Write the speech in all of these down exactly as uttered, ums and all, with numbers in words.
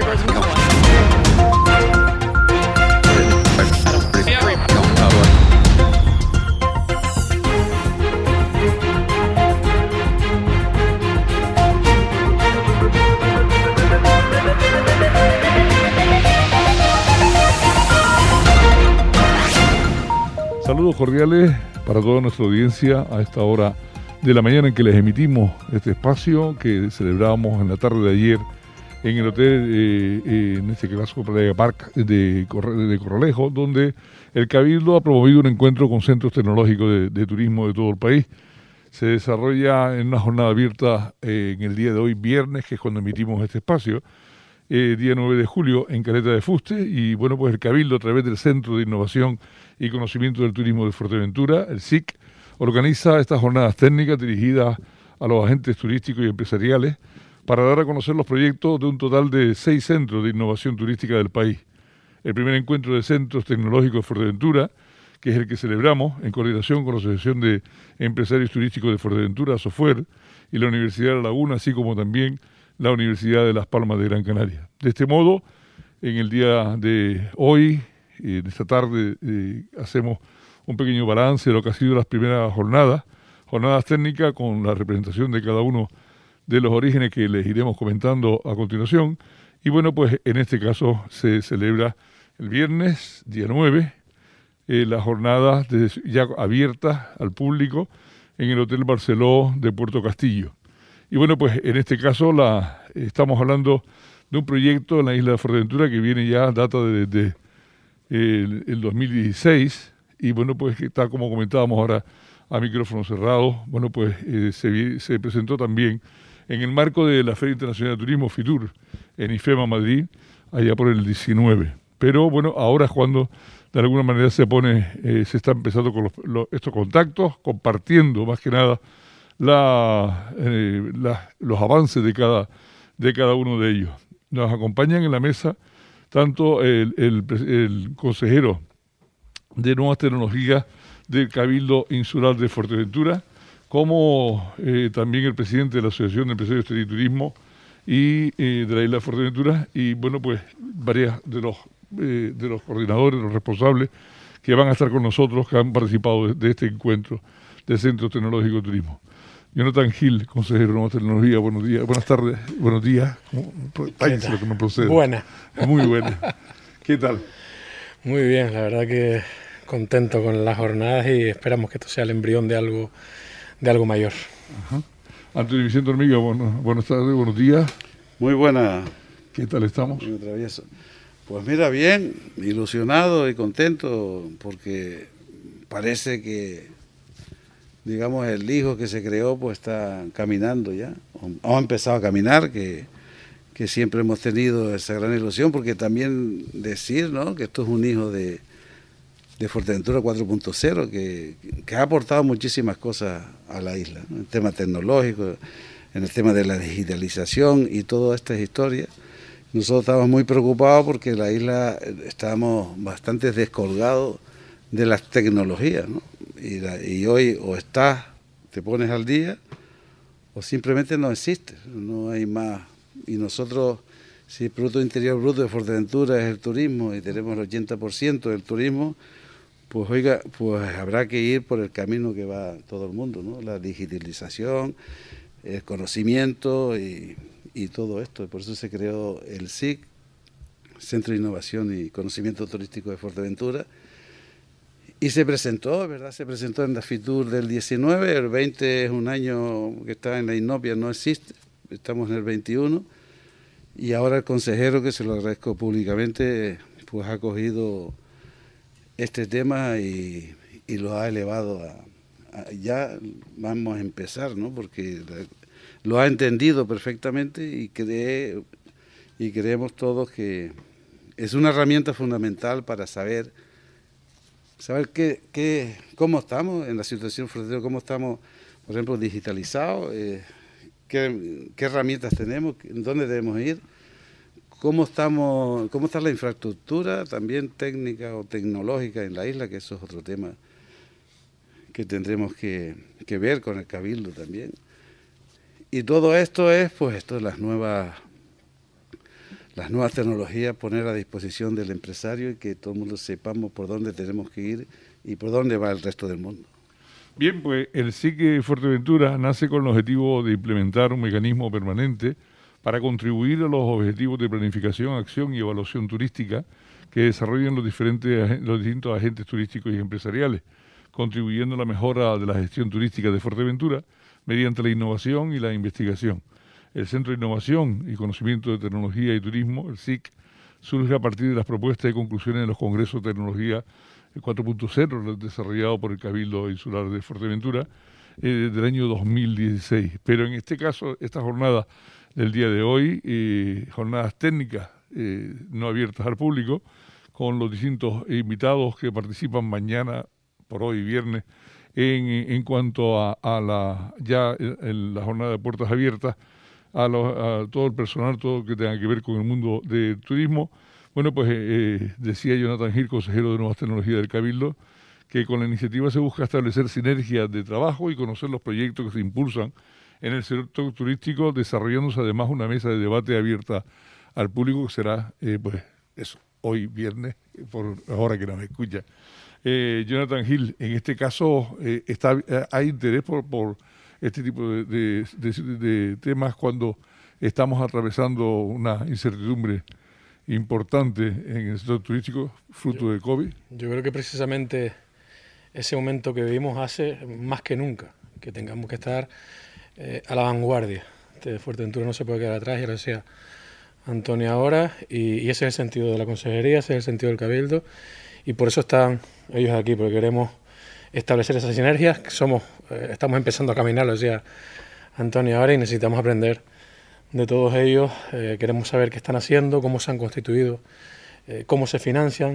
Saludos cordiales para toda nuestra audiencia a esta hora de la mañana en que les emitimos este espacio que celebramos en la tarde de ayer en el hotel, eh, eh, en este caso Playa Park de, Corre, de Corralejo, donde el Cabildo ha promovido un encuentro con centros tecnológicos de, de turismo de todo el país. Se desarrolla en una jornada abierta eh, en el día de hoy, viernes, que es cuando emitimos este espacio, eh, día nueve de julio, en Caleta de Fuste, y bueno, pues el Cabildo, a través del Centro de Innovación y Conocimiento del Turismo de Fuerteventura, el S I C, organiza estas jornadas técnicas dirigidas a los agentes turísticos y empresariales para dar a conocer los proyectos de un total de seis centros de innovación turística del país. El primer encuentro de centros tecnológicos de Fuerteventura, que es el que celebramos en coordinación con la Asociación de Empresarios Turísticos de Fuerteventura, SOFUER, y la Universidad de La Laguna, así como también la Universidad de Las Palmas de Gran Canaria. De este modo, en el día de hoy, en esta tarde, eh, hacemos un pequeño balance de lo que ha sido las primeras jornadas, jornadas técnicas con la representación de cada uno de los orígenes que les iremos comentando a continuación. Y bueno, pues en este caso se celebra el viernes, día nueve, eh, las jornadas de, ya abiertas al público en el Hotel Barceló de Puerto Castillo. Y bueno, pues en este caso la, estamos hablando de un proyecto en la isla de Fuerteventura que viene ya, data de, de el, el dos mil dieciséis, y bueno, pues está, como comentábamos ahora a micrófono cerrado, bueno, pues eh, se, se presentó también en el marco de la Feria Internacional de Turismo, FITUR, en IFEMA, Madrid, allá por el diecinueve. Pero bueno, ahora es cuando de alguna manera se pone, eh, se está empezando con los, los, estos contactos, compartiendo más que nada la, eh, la, los avances de cada, de cada uno de ellos. Nos acompañan en la mesa tanto el, el, el consejero de Nuevas Tecnologías del Cabildo Insular de Fuerteventura, como eh, también el presidente de la Asociación de Empresarios de Turismo y eh, de la isla de Fuerteventura, y bueno, pues varias de los, eh, de los coordinadores, los responsables que van a estar con nosotros, que han participado de, de este encuentro del Centro Tecnológico de Turismo. Jonathan Gil, consejero de Nuevas Tecnologías, buenos días, buenas tardes, buenos días. País, lo que no procede. Buena. Muy buena. ¿Qué tal? Muy bien, la verdad que contento con las jornadas y esperamos que esto sea el embrión de algo, de algo mayor. Ajá. Antonio Vicente Hormiga, bueno, buenas tardes, buenos días. Muy buena. ¿Qué tal estamos? Muy travieso. Pues mira, bien, ilusionado y contento porque parece que, digamos, el hijo que se creó pues está caminando ya, o ha empezado a caminar, que, que siempre hemos tenido esa gran ilusión, porque también decir, ¿no?, que esto es un hijo de, de Fuerteventura cuatro punto cero, que, que ha aportado muchísimas cosas a la isla, ¿no?, en el tema tecnológico, en el tema de la digitalización y todas estas historias. Nosotros estamos muy preocupados porque la isla estábamos bastante descolgados de las tecnologías, ¿no? Y, la, y hoy o estás, te pones al día, o simplemente no existe, no hay más. Y nosotros, si el Producto Interior Bruto de Fuerteventura es el turismo y tenemos el ochenta por ciento del turismo, pues oiga, pues habrá que ir por el camino que va todo el mundo, ¿no? La digitalización, el conocimiento y, y todo esto. Por eso se creó el S I C, Centro de Innovación y Conocimiento Turístico de Fuerteventura. Y se presentó, ¿verdad? Se presentó en la FITUR del diecinueve, el veinte es un año que está en la inopia, no existe, estamos en el veintiuno, y ahora el consejero, que se lo agradezco públicamente, pues ha cogido este tema y, y lo ha elevado a, a, ya vamos a empezar, ¿no? Porque la, lo ha entendido perfectamente y cree, y creemos todos que es una herramienta fundamental para saber saber qué, qué, cómo estamos en la situación frontera, cómo estamos, por ejemplo, digitalizados, eh, qué, qué herramientas tenemos, dónde debemos ir, cómo estamos, cómo está la infraestructura, también técnica o tecnológica en la isla, que eso es otro tema que tendremos que, que ver con el Cabildo también. Y todo esto es, pues, esto de las nuevas, las nuevas tecnologías, poner a disposición del empresario y que todo el mundo sepamos por dónde tenemos que ir y por dónde va el resto del mundo. Bien, pues el S I C Fuerteventura nace con el objetivo de implementar un mecanismo permanente para contribuir a los objetivos de planificación, acción y evaluación turística que desarrollan los diferentes los distintos agentes turísticos y empresariales, contribuyendo a la mejora de la gestión turística de Fuerteventura mediante la innovación y la investigación. El Centro de Innovación y Conocimiento de Tecnología y Turismo, el S I C, surge a partir de las propuestas y conclusiones de los Congresos de Tecnología cuatro punto cero desarrollado por el Cabildo Insular de Fuerteventura eh, del año dos mil dieciséis. Pero en este caso, esta jornada del día de hoy, eh, jornadas técnicas eh, no abiertas al público, con los distintos invitados que participan mañana, por hoy viernes, en, en cuanto a, a la ya en la jornada de puertas abiertas, a, los, a todo el personal, todo lo que tenga que ver con el mundo del turismo. Bueno, pues eh, decía Jonathan Gil, consejero de Nuevas Tecnologías del Cabildo, que con la iniciativa se busca establecer sinergias de trabajo y conocer los proyectos que se impulsan en el sector turístico, desarrollándose además una mesa de debate abierta al público, que será, eh, pues eso, hoy viernes, por ahora que nos escucha. Eh, Jonathan Gil, en este caso, eh, está, eh, ¿hay interés por, por este tipo de, de, de, de temas cuando estamos atravesando una incertidumbre importante en el sector turístico, fruto yo, de COVID? Yo creo que precisamente ese momento que vivimos hace más que nunca que tengamos que estar eh, a la vanguardia. Este Fuerteventura no se puede quedar atrás, y ahora decía Antonio ahora, y, y ese es el sentido de la consejería, ese es el sentido del Cabildo, y por eso están ellos aquí, porque queremos establecer esas sinergias, que somos, eh, estamos empezando a caminar, lo decía Antonio ahora, y necesitamos aprender de todos ellos. Eh, queremos saber qué están haciendo, cómo se han constituido, eh, cómo se financian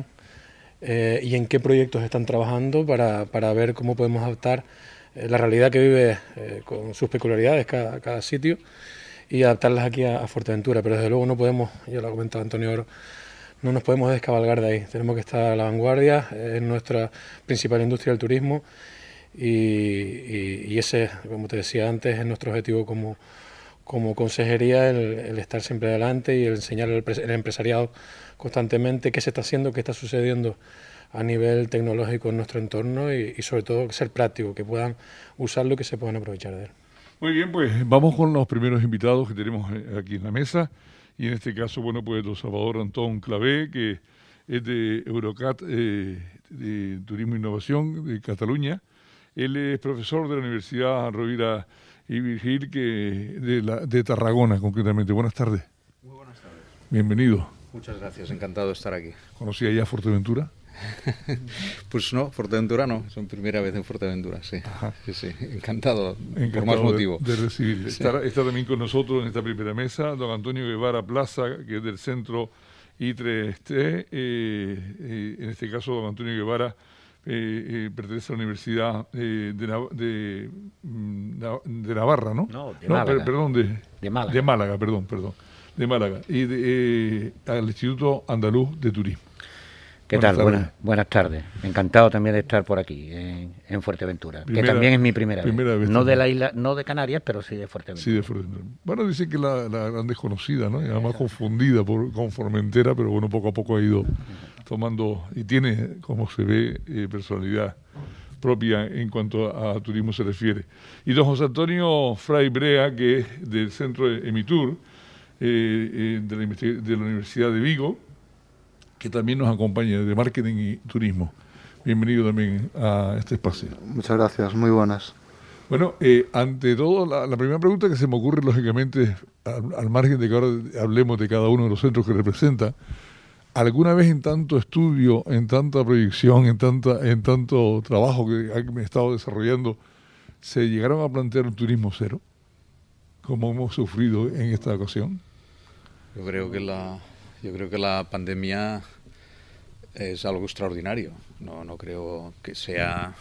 eh, y en qué proyectos están trabajando para, para ver cómo podemos adaptar eh, la realidad que vive eh, con sus peculiaridades cada, cada sitio y adaptarlas aquí a, a Fuerteventura. Pero desde luego no podemos, ya lo ha comentado Antonio Oro, no nos podemos descabalgar de ahí. Tenemos que estar a la vanguardia, es nuestra principal industria del turismo y, y, y ese, como te decía antes, es nuestro objetivo como como consejería, el, el estar siempre adelante y el enseñar al el empresariado constantemente qué se está haciendo, qué está sucediendo a nivel tecnológico en nuestro entorno y, y sobre todo ser práctico, que puedan usarlo y que se puedan aprovechar de él. Muy bien, pues vamos con los primeros invitados que tenemos aquí en la mesa, y en este caso, bueno, pues don Salvador Antón Clavé, que es de Eurocat, eh, de Turismo e Innovación de Cataluña. Él es profesor de la Universidad Rovira y Virgil, que de, la, de Tarragona, concretamente. Buenas tardes. Muy buenas tardes. Bienvenido. Muchas gracias, encantado de estar aquí. ¿Conocía ya Fuerteventura? Pues no, Fuerteventura no, es mi primera vez en Fuerteventura, sí. Ajá. Sí, sí, encantado, encantado por más motivo. De, de recibirle. Sí. Está, está también con nosotros en esta primera mesa don Antonio Guevara Plaza, que es del Centro I tres T. Eh, eh, en este caso, don Antonio Guevara Eh, eh, pertenece a la Universidad eh, de, Nav de, de Navarra, ¿no? No, de no, Málaga. Per perdón, de, de Málaga. De Málaga, perdón, perdón. De Málaga. Y de, eh, al Instituto Andaluz de Turismo. ¿Qué buenas tal? Tardes. Buenas, buenas tardes. Encantado también de estar por aquí, en, en Fuerteventura, Primera, que también es mi primera, primera vez. vez. No de la isla, no de Canarias, pero sí de Fuerteventura. Sí, de Fuerteventura. Bueno, dicen que la, la gran desconocida, ¿no? Y además confundida por, con Formentera, pero bueno, poco a poco ha ido tomando, y tiene, como se ve, eh, personalidad propia en cuanto a, a turismo se refiere. Y don José Antonio Fray Brea, que es del Centro Emitur, eh, eh, de, la, de la Universidad de Vigo, que también nos acompaña de Marketing y Turismo. Bienvenido también a este espacio. Muchas gracias, muy buenas. Bueno, eh, ante todo, la, la primera pregunta que se me ocurre, lógicamente, al, al margen de que ahora hablemos de cada uno de los centros que representa, ¿alguna vez en tanto estudio, en tanta proyección, en tanta, en tanto trabajo que me he estado desarrollando, se llegaron a plantear un turismo cero, como hemos sufrido en esta ocasión? Yo creo que la, yo creo que la pandemia es algo extraordinario. No, no creo que sea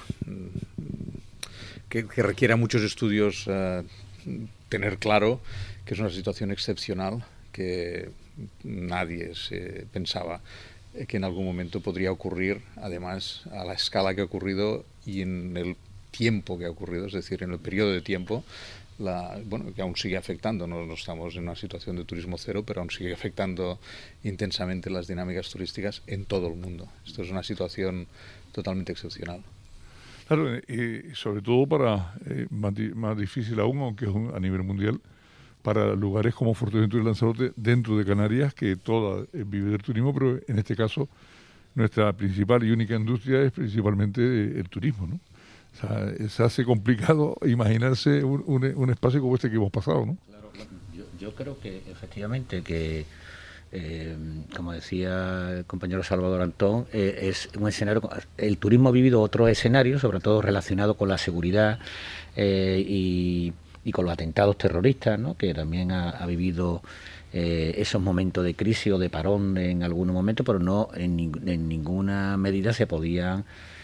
que, que requiera muchos estudios uh, tener claro que es una situación excepcional que nadie se pensaba que en algún momento podría ocurrir, además a la escala que ha ocurrido y en el tiempo que ha ocurrido, es decir, en el periodo de tiempo la, bueno, que aún sigue afectando, no, no estamos en una situación de turismo cero, pero aún sigue afectando intensamente las dinámicas turísticas en todo el mundo. Esto es una situación totalmente excepcional. Claro, y sobre todo para, eh, más, di, más difícil aún, aunque es un, a nivel mundial, para lugares como Fuerteventura y Lanzarote, dentro de Canarias, que toda eh, vive del turismo, pero en este caso nuestra principal y única industria es principalmente eh, el turismo, ¿no? O sea, se hace complicado imaginarse un, un, un espacio como este que hemos pasado, ¿no? Claro, yo, yo creo que efectivamente que, eh, como decía el compañero Salvador Antón, eh, es un escenario. El turismo ha vivido otro escenario, sobre todo relacionado con la seguridad eh, y, y con los atentados terroristas, ¿no? Que también ha, ha vivido eh, esos momentos de crisis o de parón en algunos momentos, pero no en, en ninguna medida se podían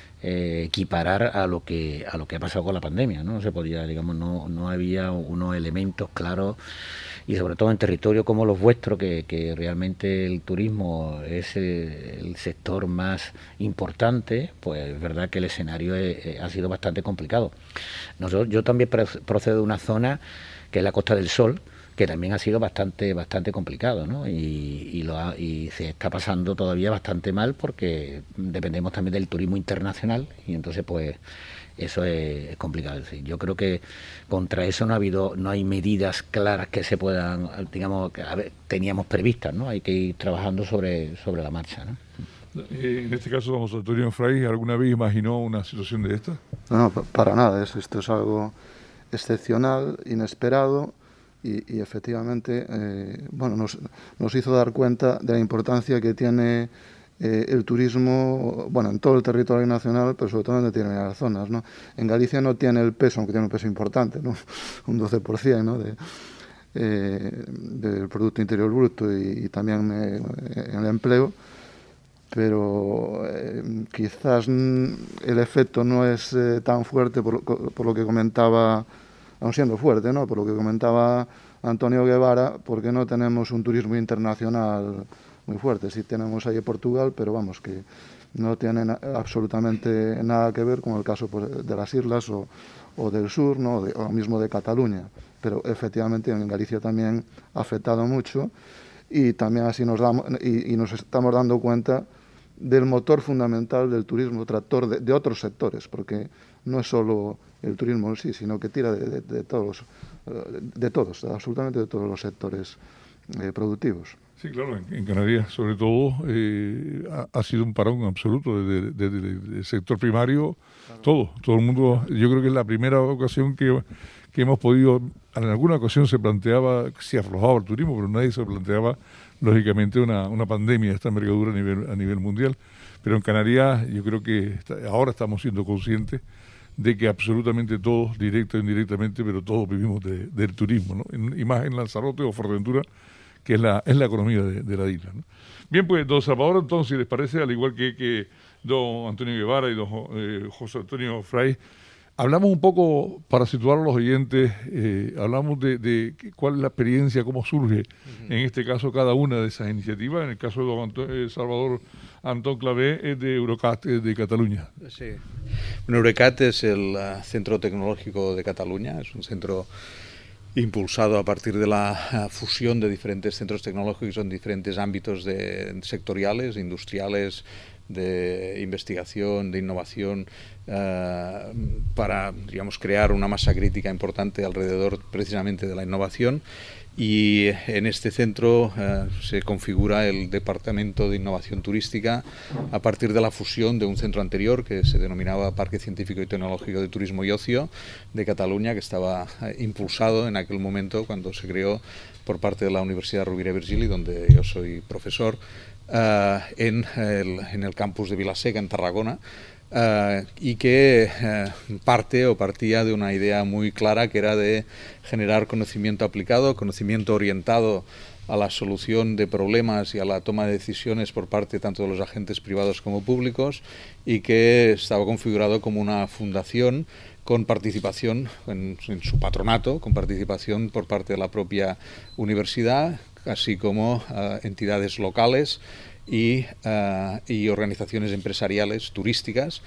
Eh, equiparar a lo que a lo que ha pasado con la pandemia, ¿no? No se podía, digamos, no no había unos elementos claros, y sobre todo en territorios como los vuestros, que, que realmente el turismo es eh, el sector más importante, pues es verdad que el escenario es, eh, ha sido bastante complicado. Nosotros, yo también procedo de una zona que es la Costa del Sol, que también ha sido bastante bastante complicado, ¿no? Y, y, lo ha, y se está pasando todavía bastante mal porque dependemos también del turismo internacional, y entonces pues eso es, es complicado. Es decir, yo creo que contra eso no ha habido, no hay medidas claras que se puedan, digamos, que a ver, teníamos previstas, ¿no? Hay que ir trabajando sobre sobre la marcha, ¿no? En este caso, don José Antonio Fray, ¿alguna vez imaginó una situación de esta? No, no, para nada. Esto es algo excepcional, inesperado. Y, y efectivamente, eh, bueno, nos, nos hizo dar cuenta de la importancia que tiene eh, el turismo, bueno, en todo el territorio nacional, pero sobre todo en determinadas zonas, ¿no? En Galicia no tiene el peso, aunque tiene un peso importante, ¿no? Un doce por ciento, ¿no? de, eh, del Producto Interior Bruto y, y también eh, en el empleo, pero eh, quizás el efecto no es eh, tan fuerte por, por lo que comentaba, aun siendo fuerte, ¿no? Por lo que comentaba Antonio Guevara, porque no tenemos un turismo internacional muy fuerte. Sí tenemos ahí Portugal, pero vamos, que no tiene na- absolutamente nada que ver con el caso, pues, de las islas o, o del sur, ¿no? O, de, o mismo de Cataluña. Pero efectivamente en Galicia también ha afectado mucho, y también así nos damos y, y nos estamos dando cuenta del motor fundamental del turismo, tractor de, de otros sectores, porque no es solo el turismo en sí, sino que tira de, de, de todos, de todos, absolutamente de todos los sectores eh, productivos. Sí, claro, en, en Canarias sobre todo eh, ha, ha sido un parón absoluto desde de, de, de, de, de sector primario, claro. todo, todo el mundo. Yo creo que es la primera ocasión que, que hemos podido, en alguna ocasión se planteaba si aflojaba el turismo, pero nadie se planteaba lógicamente una, una pandemia de esta envergadura a nivel, a nivel mundial. Pero en Canarias yo creo que está, ahora estamos siendo conscientes de que absolutamente todos, directa o indirectamente, pero todos vivimos de, del turismo, ¿no? En, y más en Lanzarote o Fuerteventura, que es la, es la economía de, de la isla, ¿no? Bien, pues, don Salvador, entonces, si les parece, al igual que, que don Antonio Guevara y don eh, José Antonio Fray, hablamos un poco, para situar a los oyentes, eh, hablamos de, de cuál es la experiencia, cómo surge, uh-huh. en este caso, cada una de esas iniciativas. En el caso de don Antonio, eh, Salvador Antón Clavé, es de Eurecat, es de Cataluña. Sí. Bueno, Eurecat es el uh, Centro Tecnológico de Cataluña, es un centro impulsado a partir de la uh, fusión de diferentes centros tecnológicos en diferentes ámbitos de, sectoriales, industriales, de investigación, de innovación, uh, para, digamos, crear una masa crítica importante alrededor precisamente de la innovación. Y en este centro uh, se configura el Departamento de Innovación Turística a partir de la fusión de un centro anterior que se denominaba Parque Científico y Tecnológico de Turismo y Ocio de Cataluña, que estaba uh, impulsado en aquel momento cuando se creó por parte de la Universidad Rovira i Virgili, donde yo soy profesor, uh, en, el, en el campus de Vilaseca, en Tarragona. Uh, y que uh, parte o partía de una idea muy clara, que era de generar conocimiento aplicado, conocimiento orientado a la solución de problemas y a la toma de decisiones por parte tanto de los agentes privados como públicos, y que estaba configurado como una fundación con participación en, en su patronato, con participación por parte de la propia universidad, así como uh, entidades locales y, uh, y organizaciones empresariales turísticas,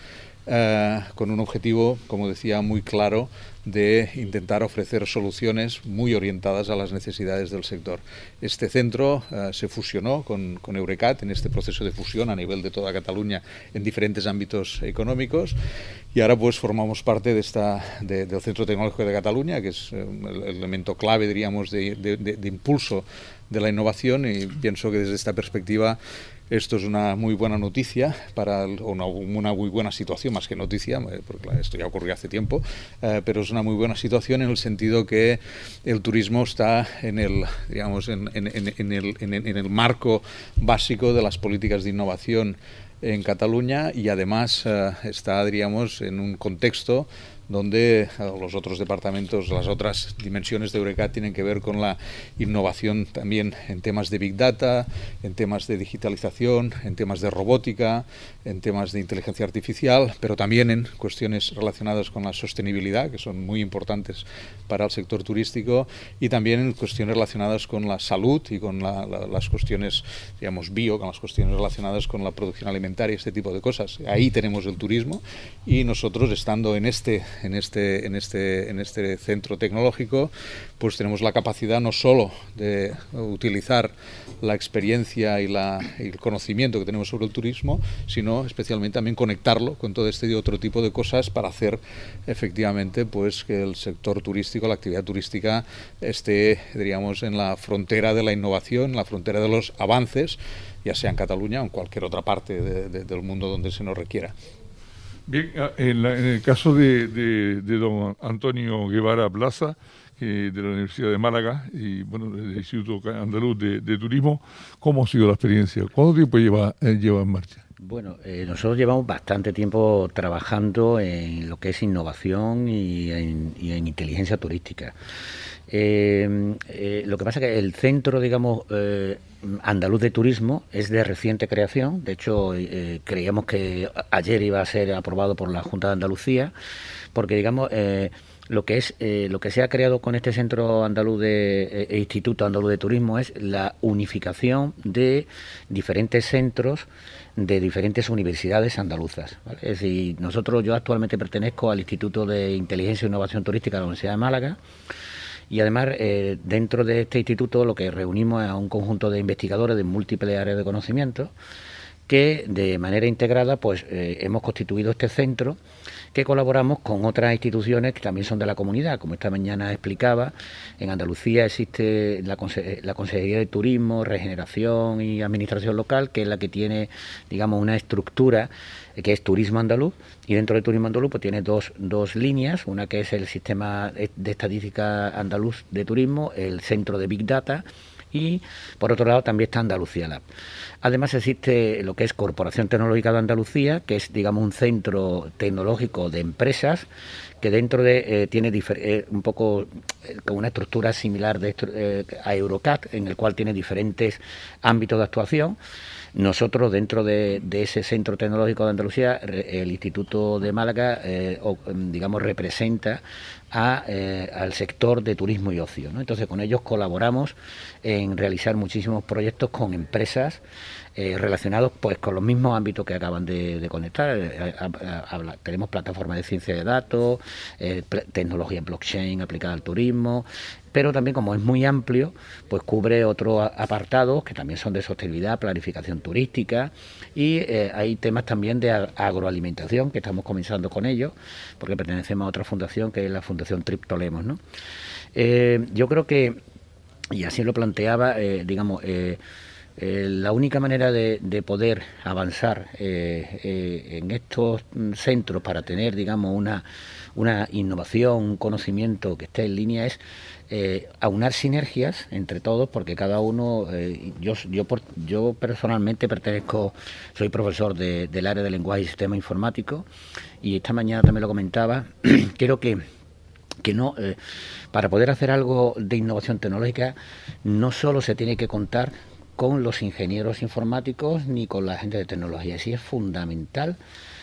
eh, con un objetivo, como decía, muy claro de intentar ofrecer soluciones muy orientadas a las necesidades del sector. Este centro eh, se fusionó con, con Eurecat en este proceso de fusión a nivel de toda Cataluña en diferentes ámbitos económicos, y ahora pues formamos parte de esta, de, del Centro Tecnológico de Cataluña, que es eh, el elemento clave, diríamos, de, de, de, de impulso de la innovación, y pienso que desde esta perspectiva esto es una muy buena noticia, para una, una muy buena situación, más que noticia, porque esto ya ocurrió hace tiempo, eh, pero es una muy buena situación en el sentido que el turismo está en el, digamos, en, en, en, en, el, en, en el marco básico de las políticas de innovación en Cataluña, y además eh, está, diríamos, en un contexto donde los otros departamentos, las otras dimensiones de Eurecat tienen que ver con la innovación también en temas de Big Data, en temas de digitalización, en temas de robótica, en temas de inteligencia artificial, pero también en cuestiones relacionadas con la sostenibilidad, que son muy importantes para el sector turístico, y también en cuestiones relacionadas con la salud y con la, la, las cuestiones, digamos, bio, con las cuestiones relacionadas con la producción alimentaria, este tipo de cosas. Ahí tenemos el turismo, y nosotros, estando en este en este, en este, en este centro tecnológico, pues tenemos la capacidad no solo de utilizar la experiencia y, la, y el conocimiento que tenemos sobre el turismo, sino especialmente también conectarlo con todo este y otro tipo de cosas para hacer efectivamente pues que el sector turístico, la actividad turística, esté, diríamos, en la frontera de la innovación, en la frontera de los avances, ya sea en Cataluña o en cualquier otra parte de, de, del mundo donde se nos requiera. Bien, en, la, en el caso de, de, de don Antonio Guevara Plaza, eh, de la Universidad de Málaga y bueno, del Instituto Andaluz de, de Turismo, ¿cómo ha sido la experiencia? ¿Cuánto tiempo lleva, eh, lleva en marcha? Bueno, eh, nosotros llevamos bastante tiempo trabajando en lo que es innovación y en, y en inteligencia turística. Eh, eh, lo que pasa es que el centro, digamos, eh, andaluz de turismo es de reciente creación. De hecho, eh, creíamos que ayer iba a ser aprobado por la Junta de Andalucía, porque, digamos, eh, lo que es eh, lo que se ha creado con este centro andaluz de eh, Instituto Andaluz de Turismo es la unificación de diferentes centros de diferentes universidades andaluzas, ¿vale? Es decir, nosotros, yo actualmente pertenezco al Instituto de Inteligencia e Innovación Turística de la Universidad de Málaga. Y además, eh, dentro de este instituto lo que reunimos es a un conjunto de investigadores de múltiples áreas de conocimiento que de manera integrada pues eh, hemos constituido este centro, que colaboramos con otras instituciones que también son de la comunidad. Como esta mañana explicaba, en Andalucía existe la, Conse- la Consejería de Turismo, Regeneración y Administración Local, que es la que tiene, digamos, una estructura que es Turismo Andaluz, y dentro de Turismo Andaluz pues tiene dos, dos líneas, una que es el Sistema de Estadística Andaluz de Turismo, el Centro de Big Data, y por otro lado también está Andalucía Lab. Además existe lo que es Corporación Tecnológica de Andalucía, que es, digamos, un centro tecnológico de empresas que dentro de eh, tiene difer- eh, un poco eh, con una estructura similar de eh, a Eurocat, en el cual tiene diferentes ámbitos de actuación. Nosotros, dentro de, de ese Centro Tecnológico de Andalucía, el Instituto de Málaga, eh, o, digamos, representa a, eh, al sector de turismo y ocio, ¿no? Entonces, con ellos colaboramos en realizar muchísimos proyectos con empresas eh, relacionados pues con los mismos ámbitos que acaban de, de conectar. Eh, a, a, a, tenemos plataformas de ciencia de datos, eh, tecnología blockchain aplicada al turismo, pero también, como es muy amplio, pues cubre otros apartados que también son de sostenibilidad, planificación turística, y eh, hay temas también de agroalimentación, que estamos comenzando con ellos, porque pertenecemos a otra fundación, que es la Fundación Triptolemos, ¿no? Eh, yo creo que, y así lo planteaba, eh, digamos, eh, eh, la única manera de, de poder avanzar eh, eh, en estos centros para tener, digamos, una, una innovación, un conocimiento que esté en línea es Eh, aunar sinergias entre todos, porque cada uno, eh, yo yo por, yo personalmente pertenezco, soy profesor de, del área de lenguaje y sistema informático, y esta mañana también lo comentaba, creo que que no eh, para poder hacer algo de innovación tecnológica no solo se tiene que contar con los ingenieros informáticos ni con la gente de tecnología, sí es fundamental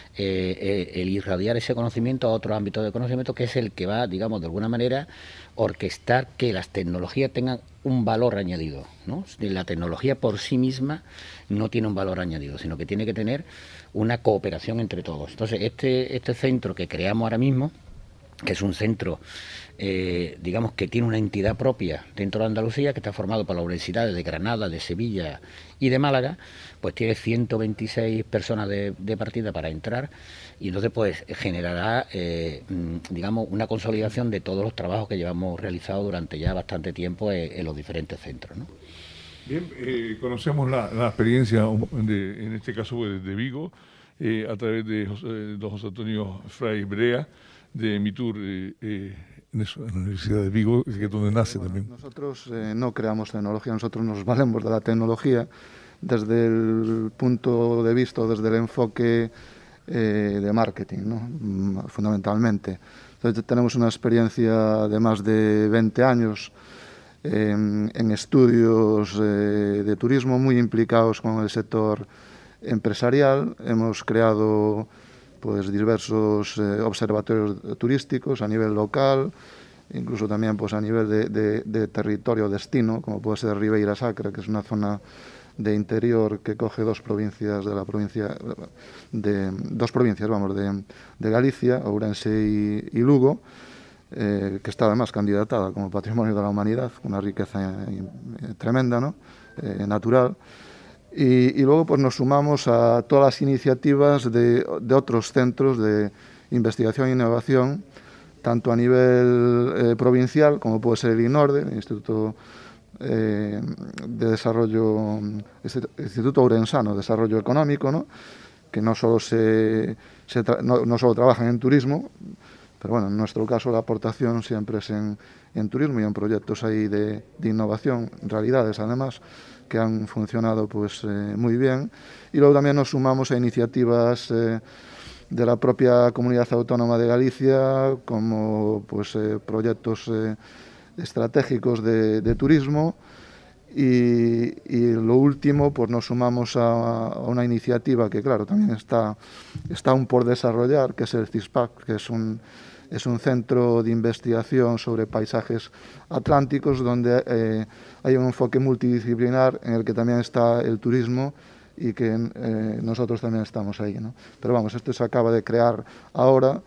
eh, eh, el irradiar ese conocimiento a otros ámbitos de conocimiento, que es el que va, digamos, de alguna manera, orquestar que las tecnologías tengan un valor añadido, ¿no? La tecnología por sí misma no tiene un valor añadido, sino que tiene que tener una cooperación entre todos. Entonces, este, este centro que creamos ahora mismo, que es un centro, eh, digamos, que tiene una entidad propia dentro de Andalucía, que está formado por las universidades de Granada, de Sevilla y de Málaga, pues tiene ciento veintiséis personas de, de partida para entrar, y entonces pues generará, eh, digamos, una consolidación de todos los trabajos que llevamos realizados durante ya bastante tiempo en, en los diferentes centros, ¿no? Bien, eh, conocemos la, la experiencia, de, en este caso de, de Vigo, eh, a través de José, don José Antonio Fray Brea, de MITUR, eh, eh, en, eso, en la Universidad de Vigo, que es donde nace bueno, también. Nosotros eh, no creamos tecnología, nosotros nos valemos de la tecnología desde el punto de vista, desde el enfoque eh, de marketing, ¿no? Fundamentalmente. Entonces tenemos una experiencia de más de veinte años eh, en estudios eh, de turismo muy implicados con el sector empresarial. Hemos creado pues diversos eh, observatorios turísticos a nivel local, incluso también pues a nivel de, de, de territorio destino, como puede ser Ribeira Sacra, que es una zona de interior que coge dos provincias de la provincia de dos provincias vamos de, de Galicia, Ourense y, y Lugo, eh, que está además candidatada como Patrimonio de la Humanidad, una riqueza eh, tremenda, ¿no? eh, natural. Y, y luego pues nos sumamos a todas las iniciativas de, de otros centros de investigación e innovación, tanto a nivel eh, provincial, como puede ser el INORDE, el Instituto eh, de Desarrollo, Instituto Ourensano de Desarrollo Económico, ¿no? Que no solo, se, se tra no, no solo trabajan en turismo, pero bueno, en nuestro caso la aportación siempre es en, en turismo y en proyectos ahí de, de innovación, realidades además, que han funcionado pues eh, muy bien. Y luego también nos sumamos a iniciativas eh, de la propia Comunidad Autónoma de Galicia, como pues eh, proyectos eh, estratégicos de, de turismo. Y, y lo último, pues nos sumamos a, a una iniciativa que, claro, también está, está aún por desarrollar, que es el CISPAC, que es un, es un centro de investigación sobre paisajes atlánticos, donde eh, hay un enfoque multidisciplinar en el que también está el turismo y que eh, nosotros también estamos ahí, ¿no? Pero vamos, esto se acaba de crear ahora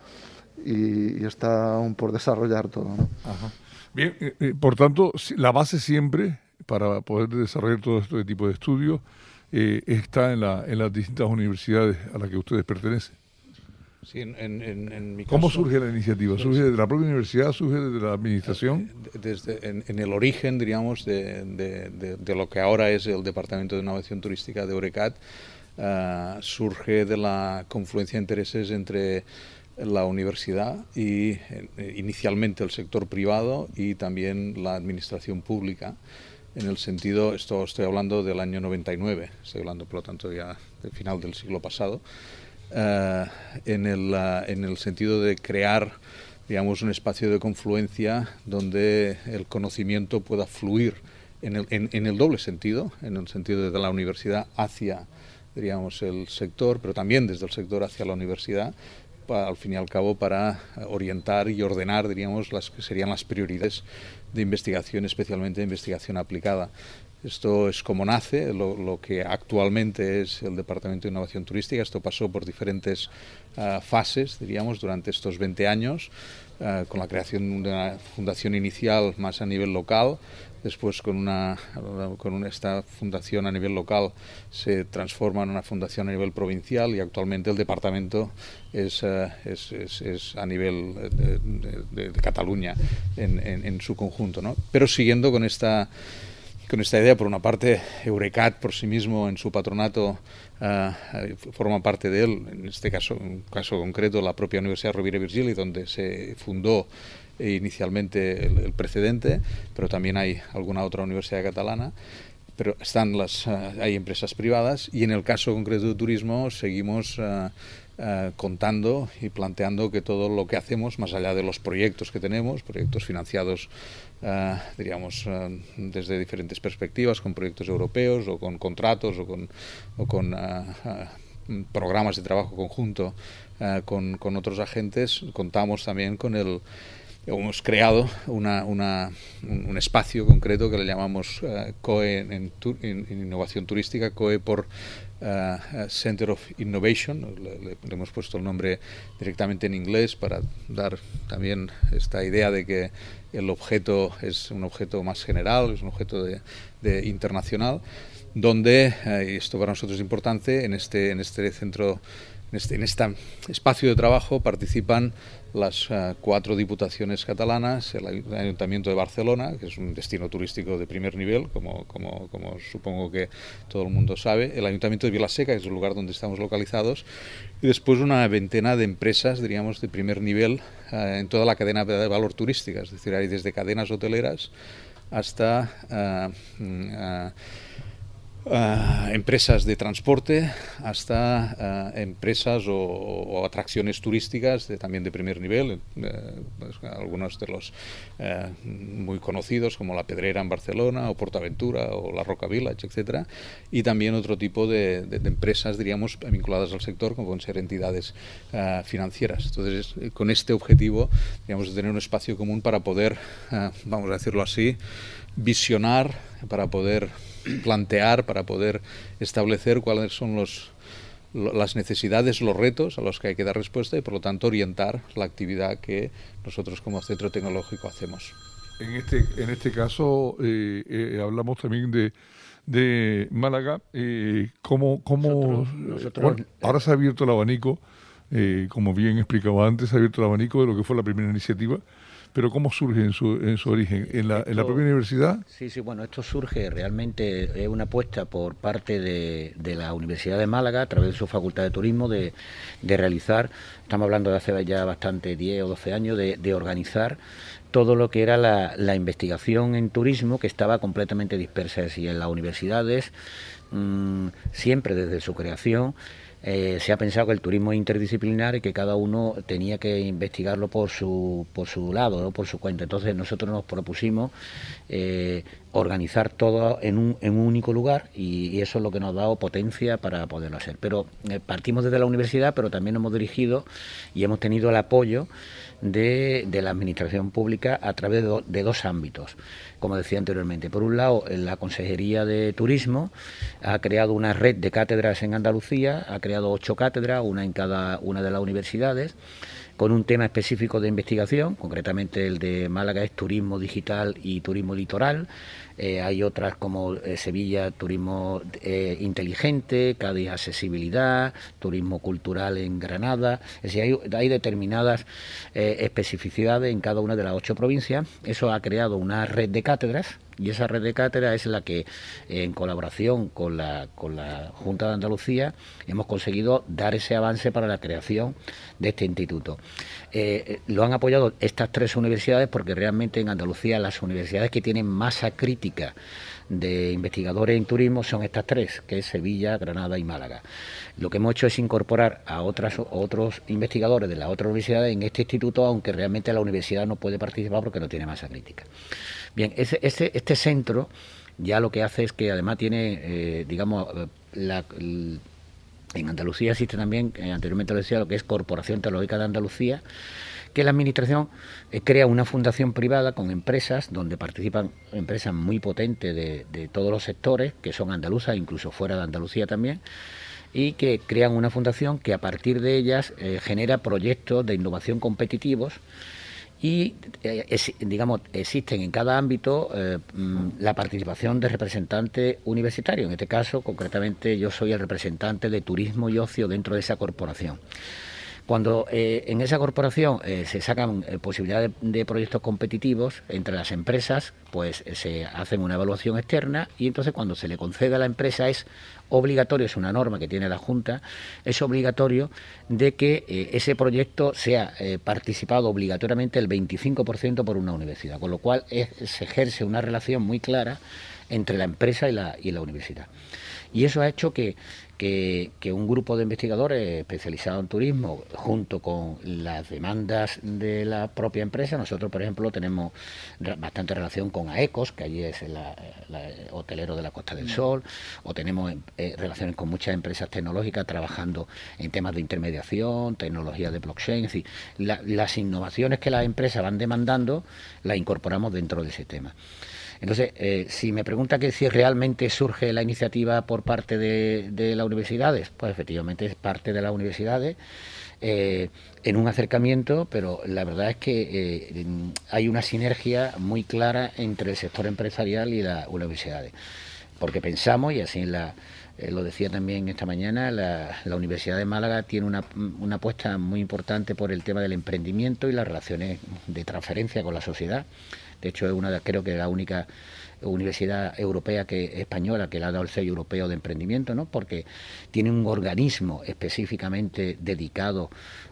y, y está aún por desarrollar todo, ¿no? Ajá. Bien, eh, eh, por tanto, la base siempre para poder desarrollar todo este tipo de estudios eh, está en, la, en las distintas universidades a las que ustedes pertenecen. Sí, en, en, en mi caso, ¿Cómo surge la iniciativa? ¿Surge de la propia universidad? ¿Surge de la administración? Desde, en, en el origen, diríamos, de, de, de, de lo que ahora es el Departamento de Innovación Turística de Eurecat, uh, surge de la confluencia de intereses entre la universidad y eh, inicialmente el sector privado y también la administración pública. En el sentido, esto estoy hablando del año noventa y nueve, estoy hablando por lo tanto ya del final del siglo pasado, uh, en, el, uh, en el sentido de crear, digamos, un espacio de confluencia donde el conocimiento pueda fluir en el, en, en el doble sentido, en el sentido de la universidad hacia, diríamos, el sector, pero también desde el sector hacia la universidad, para, al fin y al cabo, para orientar y ordenar, diríamos, las que serían las prioridades de investigación, especialmente de investigación aplicada. Esto es como nace lo, lo que actualmente es el Departamento de Innovación Turística. Esto pasó por diferentes uh, fases, diríamos, durante estos veinte años, uh, con la creación de una fundación inicial más a nivel local. Después, con, una, con una, esta fundación a nivel local, se transforma en una fundación a nivel provincial y actualmente el departamento es, uh, es, es, es a nivel de, de, de Cataluña en, en, en su conjunto, ¿no? Pero siguiendo con esta, con esta idea, por una parte, Eurecat por sí mismo en su patronato uh, forma parte de él, en este caso, en un caso concreto, la propia Universidad Rovira i Virgili, donde se fundó inicialmente el, el precedente, pero también hay alguna otra universidad catalana, pero están las uh, hay empresas privadas y en el caso concreto de turismo seguimos uh, uh, contando y planteando que todo lo que hacemos, más allá de los proyectos que tenemos, proyectos financiados uh, diríamos uh, desde diferentes perspectivas, con proyectos europeos o con contratos o con, o con uh, uh, programas de trabajo conjunto uh, con, con otros agentes, contamos también con el... Hemos creado una, una, un espacio concreto que le llamamos uh, C O E en, en, en, en innovación turística, C O E por uh, Center of Innovation. Le, le, le hemos puesto el nombre directamente en inglés para dar también esta idea de que el objeto es un objeto más general, es un objeto de, de internacional, donde, uh, y esto para nosotros es importante, en este, en este centro, en este, en este espacio de trabajo participan las uh, cuatro diputaciones catalanas, el Ayuntamiento de Barcelona, que es un destino turístico de primer nivel, como, como, como supongo que todo el mundo sabe, el Ayuntamiento de Vilaseca, que es el lugar donde estamos localizados, y después una veintena de empresas, diríamos, de primer nivel uh, en toda la cadena de valor turística, es decir, hay desde cadenas hoteleras hasta uh, uh, Uh, empresas de transporte hasta uh, empresas o, o atracciones turísticas de, también de primer nivel, uh, pues, algunos de los uh, muy conocidos como La Pedrera en Barcelona o Portaventura o La Roca Village, etcétera, y también otro tipo de, de, de empresas, diríamos, vinculadas al sector, como pueden ser entidades uh, financieras. Entonces, con este objetivo, digamos, de tener un espacio común para poder, uh, vamos a decirlo así, visionar, para poder plantear, para poder establecer cuáles son los, las necesidades, los retos a los que hay que dar respuesta y, por lo tanto, orientar la actividad que nosotros como centro tecnológico hacemos. En este, en este caso, eh, eh, hablamos también de, de Málaga. Eh, ¿cómo, cómo, nosotros, nosotros, bueno, ahora se ha abierto el abanico, eh, como bien explicaba antes, se ha abierto el abanico de lo que fue la primera iniciativa. Pero ¿cómo surge en su, en su origen? ¿En la, esto, ¿En la propia universidad? Sí, sí, bueno, esto surge realmente, es una apuesta por parte de, de la Universidad de Málaga, a través de su Facultad de Turismo, de, de realizar, estamos hablando de hace ya bastante, diez o doce años, de, de organizar todo lo que era la, la investigación en turismo, que estaba completamente dispersa. Y en las universidades, mmm, siempre desde su creación, Eh, se ha pensado que el turismo es interdisciplinar y que cada uno tenía que investigarlo por su por su lado, ¿no? Por su cuenta. Entonces nosotros nos propusimos eh, organizar todo en un, en un único lugar y, y eso es lo que nos ha dado potencia para poderlo hacer. Pero eh, partimos desde la universidad, pero también nos hemos dirigido y hemos tenido el apoyo de, de la administración pública a través de, do, de dos ámbitos, como decía anteriormente. Por un lado, la Consejería de Turismo ha creado una red de cátedras en Andalucía, ha creado ocho cátedras, una en cada una de las universidades, con un tema específico de investigación, concretamente el de Málaga es turismo digital y turismo litoral. Eh, hay otras como eh, Sevilla, turismo eh, inteligente, Cádiz, accesibilidad, turismo cultural en Granada. Es decir, hay, hay determinadas eh, especificidades en cada una de las ocho provincias. Eso ha creado una red de cátedras y esa red de cátedras es la que, eh, en colaboración con la, con la Junta de Andalucía, hemos conseguido dar ese avance para la creación de este instituto. Eh, lo han apoyado estas tres universidades porque realmente en Andalucía las universidades que tienen masa crítica de investigadores en turismo son estas tres, que es Sevilla, Granada y Málaga. Lo que hemos hecho es incorporar a otras, otros investigadores de las otras universidades en este instituto, aunque realmente la universidad no puede participar porque no tiene masa crítica. Bien, ese, ese, este centro ya lo que hace es que además tiene, eh, digamos, la... el, en Andalucía existe también, eh, anteriormente lo decía, lo que es Corporación Tecnológica de Andalucía, que la Administración eh, crea una fundación privada con empresas, donde participan empresas muy potentes de, de todos los sectores, que son andaluzas, incluso fuera de Andalucía también, y que crean una fundación que a partir de ellas eh, genera proyectos de innovación competitivos. Y, eh, es, digamos, existen en cada ámbito eh, la participación de representantes universitarios. En este caso, concretamente, yo soy el representante de turismo y ocio dentro de esa corporación. Cuando eh, en esa corporación eh, se sacan eh, posibilidades de, de proyectos competitivos entre las empresas, pues eh, se hacen una evaluación externa y entonces cuando se le concede a la empresa es obligatorio, es una norma que tiene la Junta, es obligatorio de que eh, ese proyecto sea eh, participado obligatoriamente el veinticinco por ciento por una universidad, con lo cual es, se ejerce una relación muy clara entre la empresa y la, y la universidad. Y eso ha hecho que, que, que un grupo de investigadores especializados en turismo, junto con las demandas de la propia empresa, nosotros, por ejemplo, tenemos bastante relación con AECOS, que allí es el hotelero de la Costa del Sol, o tenemos eh, relaciones con muchas empresas tecnológicas trabajando en temas de intermediación, tecnología de blockchain, es decir, la, las innovaciones que las empresas van demandando las incorporamos dentro del sistema. Entonces, eh, si me pregunta que si realmente surge la iniciativa por parte de, de las universidades, pues efectivamente es parte de las universidades eh, en un acercamiento, pero la verdad es que eh, hay una sinergia muy clara entre el sector empresarial y las universidades, porque pensamos, y así la, eh, lo decía también esta mañana, la, la Universidad de Málaga tiene una, una apuesta muy importante por el tema del emprendimiento y las relaciones de transferencia con la sociedad. De hecho, es una de, creo que la única universidad europea que española que le ha dado el sello europeo de emprendimiento, ¿no? Porque tiene un organismo específicamente dedicado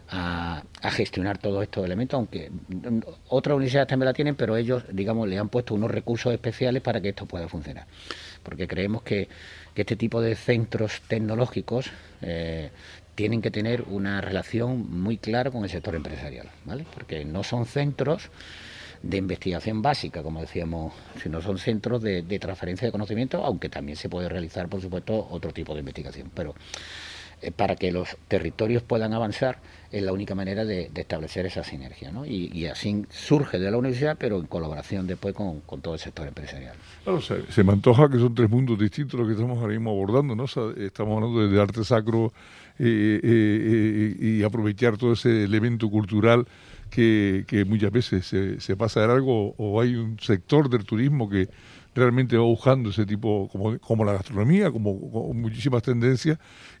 a, a gestionar todos estos elementos, aunque otras universidades también la tienen, pero ellos, digamos, le han puesto unos recursos especiales para que esto pueda funcionar. Porque creemos que, que este tipo de centros tecnológicos eh, tienen que tener una relación muy clara con el sector empresarial, ¿vale? Porque no son centros de investigación básica, como decíamos, sino son centros de, de transferencia de conocimiento, aunque también se puede realizar, por supuesto, otro tipo de investigación. Pero eh, para que los territorios puedan avanzar es la única manera de, de establecer esa sinergia, ¿no? Y, y así surge de la universidad, pero en colaboración después con, con todo el sector empresarial. Claro, o sea, se me antoja que son tres mundos distintos los que estamos ahora mismo abordando, ¿no? O sea, estamos hablando de arte sacro eh, eh, eh, y aprovechar todo ese elemento cultural Que, que muchas veces se, se pasa de largo, o hay un sector del turismo que realmente va buscando ese tipo, como, como la gastronomía, como, como muchísimas tendencias,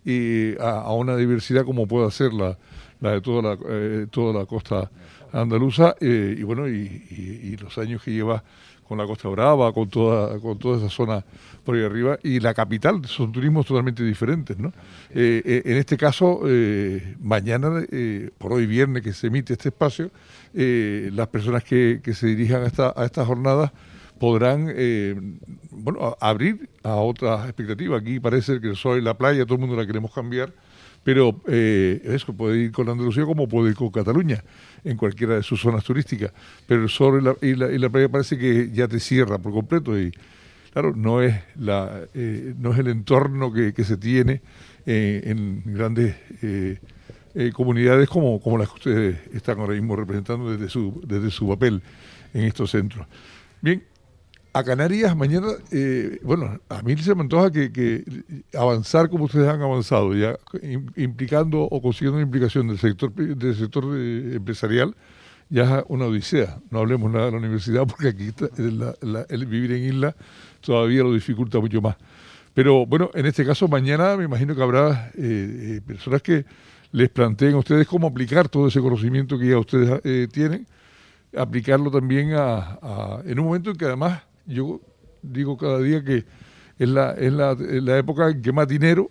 y a, a una diversidad como puede ser la, la de toda la, eh, toda la costa andaluza, eh, y bueno, y, y, y los años que lleva con la Costa Brava, con toda, con toda esa zona por ahí arriba, y la capital, son turismos totalmente diferentes, ¿no? Eh, eh, en este caso, eh, mañana, eh, por hoy viernes que se emite este espacio, eh, las personas que, que se dirijan a, esta, a estas jornadas podrán eh, bueno, a, abrir a otras expectativas. Aquí parece que el sol y la playa, todo el mundo la queremos cambiar, pero eh, eso puede ir con Andalucía como puede ir con Cataluña, en cualquiera de sus zonas turísticas, pero el sol y la, y la, y la playa parece que ya te cierra por completo, y claro, no es la eh, no es el entorno que, que se tiene eh, en grandes eh, eh, comunidades como, como las que ustedes están ahora mismo representando desde su, desde su papel en estos centros. Bien, a Canarias mañana, eh, bueno, a mí se me antoja que, que avanzar como ustedes han avanzado, ya implicando o consiguiendo una implicación del sector del sector eh, empresarial, ya es una odisea. No hablemos nada de la universidad, porque aquí está, la, la, el vivir en isla todavía lo dificulta mucho más. Pero bueno, en este caso mañana me imagino que habrá eh, eh, personas que les planteen a ustedes cómo aplicar todo ese conocimiento que ya ustedes eh, tienen, aplicarlo también a, a, en un momento en que además yo digo cada día que es la, es la, es la época en que más dinero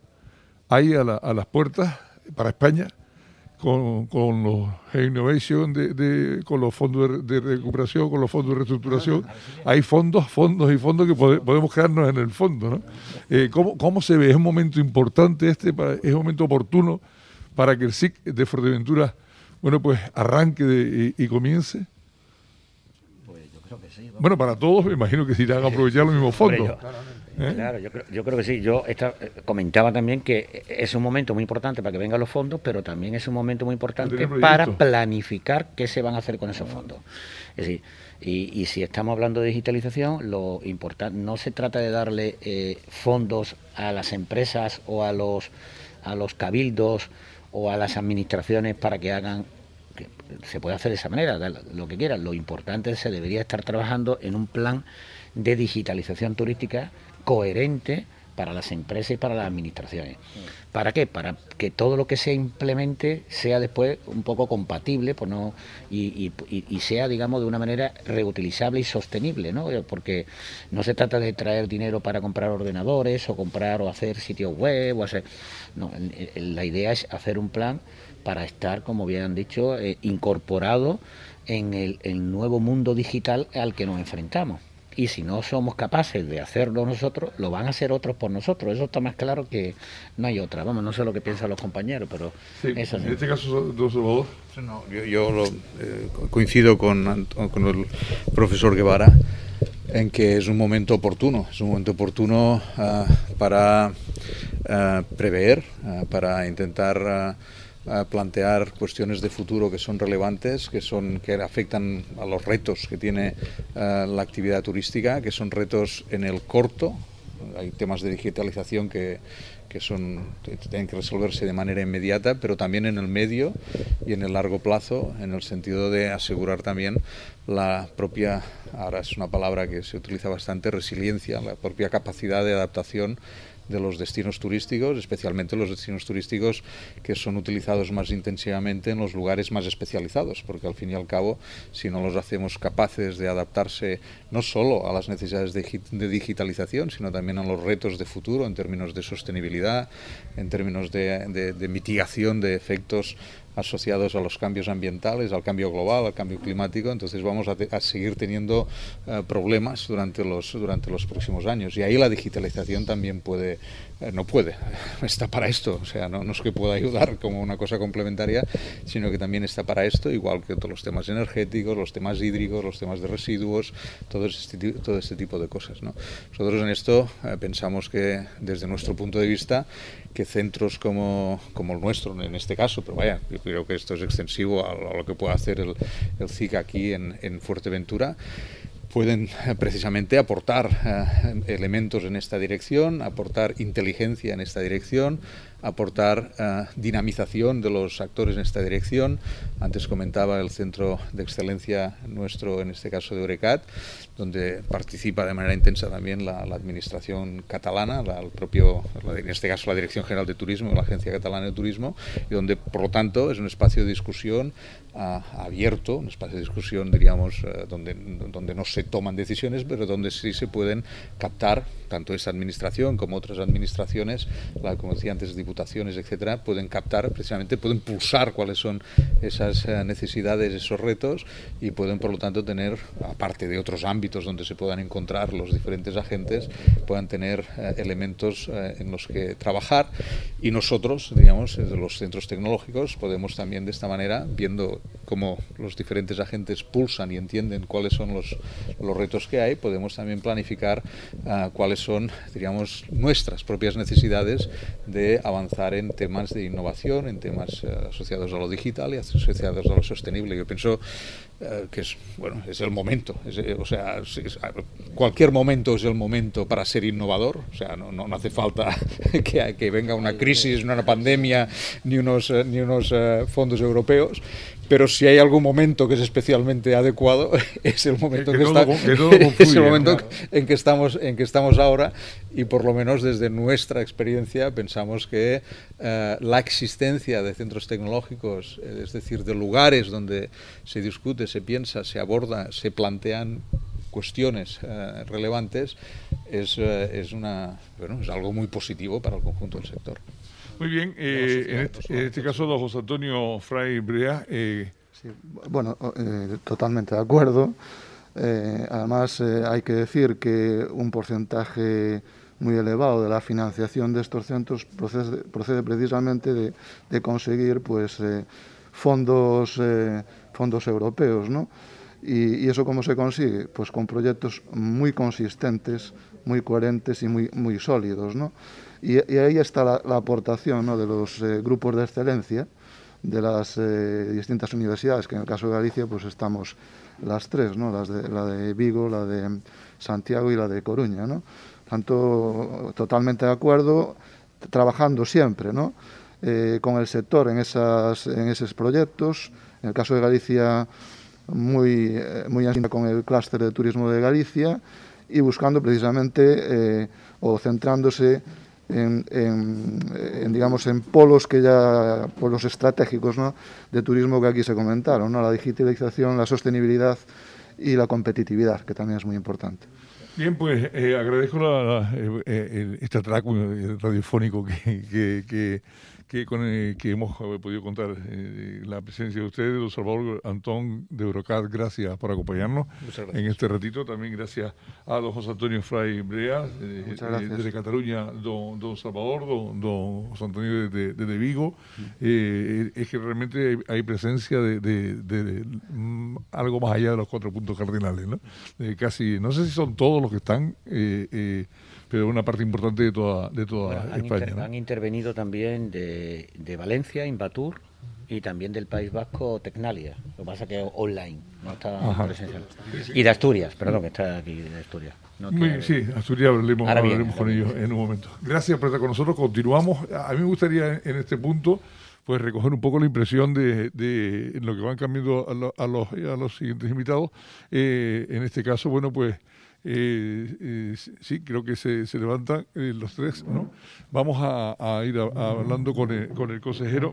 hay a, la, a las puertas para España, con, con los Innovation, de, de, con los fondos de, de recuperación, con los fondos de reestructuración. Hay fondos, fondos y fondos que pode, podemos quedarnos en el fondo, ¿no? Eh, ¿cómo, ¿Cómo se ve? Es un momento importante este, para, es un momento oportuno para que el S I C de Fuerteventura, bueno, pues arranque de, y, y comience. Bueno, para todos me imagino que se irán a aprovechar los mismos fondos. Hombre, yo, ¿Eh? Claro, yo creo, yo creo que sí. Yo esta, comentaba también que es un momento muy importante para que vengan los fondos, pero también es un momento muy importante para planificar qué se van a hacer con esos fondos. Es decir, y, y si estamos hablando de digitalización, lo importante no se trata de darle eh, fondos a las empresas o a los a los cabildos o a las administraciones para que hagan. Se puede hacer de esa manera, lo que quieran. Lo importante es que se debería estar trabajando en un plan de digitalización turística coherente para las empresas y para las administraciones. ¿Para qué? Para que todo lo que se implemente sea después un poco compatible, pues no, y, y, y sea, digamos, de una manera reutilizable y sostenible, ¿no? Porque no se trata de traer dinero para comprar ordenadores o comprar o hacer sitios web o hacer. No, la idea es hacer un plan para estar, como bien han dicho, eh, incorporado en el, el nuevo mundo digital al que nos enfrentamos. y si no somos capaces de hacerlo nosotros, lo van a hacer otros por nosotros. Eso está más claro que no hay otra. Vamos, no sé lo que piensan los compañeros, pero sí, eso en no. este caso, don Salvador. No, yo yo lo, eh, coincido con, con el profesor Guevara en que es un momento oportuno, es un momento oportuno uh, para uh, prever, uh, para intentar uh, uh, plantear cuestiones de futuro que son relevantes, que son que afectan a los retos que tiene uh, la actividad turística, que son retos en el corto. Hay temas de digitalización que que son tienen que resolverse de manera inmediata, pero también en el medio y en el largo plazo, en el sentido de asegurar también la propia, ahora es una palabra que se utiliza bastante, resiliencia, la propia capacidad de adaptación de los destinos turísticos, especialmente los destinos turísticos que son utilizados más intensivamente en los lugares más especializados, porque al fin y al cabo, si no los hacemos capaces de adaptarse no solo a las necesidades de, de digitalización, sino también a los retos de futuro en términos de sostenibilidad, en términos de, de, de mitigación de efectos asociados a los cambios ambientales, al cambio global, al cambio climático, entonces vamos a, te, a seguir teniendo uh, problemas durante los, durante los próximos años. Y ahí la digitalización también puede, eh, no puede, está para esto, o sea, no, no es que pueda ayudar como una cosa complementaria, sino que también está para esto, igual que todos los temas energéticos, los temas hídricos, los temas de residuos, todo este, todo este tipo de cosas, ¿no? Nosotros en esto eh, pensamos que, desde nuestro punto de vista, que centros como, como el nuestro, en este caso, pero vaya, yo creo que esto es extensivo a, a lo que puede hacer el, el C I C aquí en, en Fuerteventura, pueden eh, precisamente aportar eh, elementos en esta dirección, aportar inteligencia en esta dirección, aportar uh, dinamización de los actores en esta dirección. Antes comentaba el centro de excelencia nuestro, en este caso de Eurecat, donde participa de manera intensa también la, la administración catalana, la, el propio, la, en este caso la Dirección General de Turismo, la Agencia Catalana de Turismo, y donde por lo tanto es un espacio de discusión uh, abierto, un espacio de discusión, diríamos, uh, donde, donde no se toman decisiones, pero donde sí se pueden captar, tanto esta administración como otras administraciones, la, como decía antes, diputaciones, etcétera, pueden captar, precisamente pueden pulsar cuáles son esas uh, necesidades, esos retos, y pueden por lo tanto tener, aparte de otros ámbitos donde se puedan encontrar los diferentes agentes, puedan tener uh, elementos uh, en los que trabajar, y nosotros, digamos, desde los centros tecnológicos, podemos también de esta manera, viendo cómo los diferentes agentes pulsan y entienden cuáles son los, los retos que hay, podemos también planificar uh, cuáles son, diríamos, nuestras propias necesidades de avanzar en temas de innovación, en temas uh, asociados a lo digital y asociados a lo sostenible. Yo pienso uh, que es, bueno, es el momento, es, o sea, es, es, cualquier momento es el momento para ser innovador, o sea, no, no, no hace falta que, que venga una crisis, una pandemia, ni unos, uh, ni unos uh, fondos europeos, pero si hay algún momento que es especialmente adecuado, es el momento, que que que está, que todo confluye, es el momento claro. en, que estamos, en que estamos ahora, y por lo menos desde nuestra experiencia pensamos que uh, la existencia de centros tecnológicos, es decir, de lugares donde se discute, se piensa, se aborda, se plantean cuestiones uh, relevantes, es, uh, es, una, bueno, es algo muy positivo para el conjunto del sector. Muy bien, eh, en, este, en este caso, don José Antonio Fray Brea. Eh... Sí, bueno, eh, totalmente de acuerdo. Eh, además, eh, hay que decir que un porcentaje muy elevado de la financiación de estos centros procede, procede precisamente de, de conseguir pues, eh, fondos, eh, fondos europeos, ¿no? Y, y eso cómo se consigue, pues con proyectos muy consistentes, muy coherentes y muy, muy sólidos, ¿no? Y, y ahí está la, la aportación, ¿no?, de los eh, grupos de excelencia de las eh, distintas universidades, que en el caso de Galicia pues estamos las tres, ¿no?, las de, la de Vigo, la de Santiago y la de Coruña, ¿no? Tanto, totalmente de acuerdo, trabajando siempre, ¿no?, eh, con el sector en, esas, en esos proyectos. En el caso de Galicia, muy, eh, muy en con el clúster de turismo de Galicia, y buscando precisamente eh, o centrándose En, en, en digamos en polos que ya polos estratégicos, ¿no?, de turismo que aquí se comentaron, ¿no?, la digitalización, la sostenibilidad y la competitividad, que también es muy importante. Bien, pues eh, agradezco la, la, eh, eh, este atraco radiofónico que, que, que, que, con el, que hemos podido contar, eh, la presencia de ustedes, don Salvador Antón de Eurocat, gracias por acompañarnos en este ratito. También gracias a don José Antonio Fray Brea, eh, eh, desde Cataluña, don, don Salvador, don, don José Antonio desde de, de Vigo. Eh, es que realmente hay, hay presencia de, de, de, de, de um, algo más allá de los cuatro puntos cardinales, ¿no? Eh, casi, no sé si son todos los que están, eh, eh, pero una parte importante de toda, de toda bueno, han España. Inter, ¿no? Han intervenido también de, de Valencia, Inbatur, y también del País Vasco, Tecnalia. Lo que pasa que es online, no está Ajá. presencial. Y de Asturias, perdón, que está aquí de Asturias. No Muy, sí, Asturias hablaremos, Ahora hablaremos bien, con ellos en un momento. Gracias por estar con nosotros, continuamos. A mí me gustaría en este punto pues recoger un poco la impresión de, de en lo que van cambiando a, lo, a, los, a los siguientes invitados. Eh, en este caso, bueno, pues Eh, eh, sí, creo que se, se levantan eh, los tres, ¿no? Vamos a, a ir a, a hablando con el, con el consejero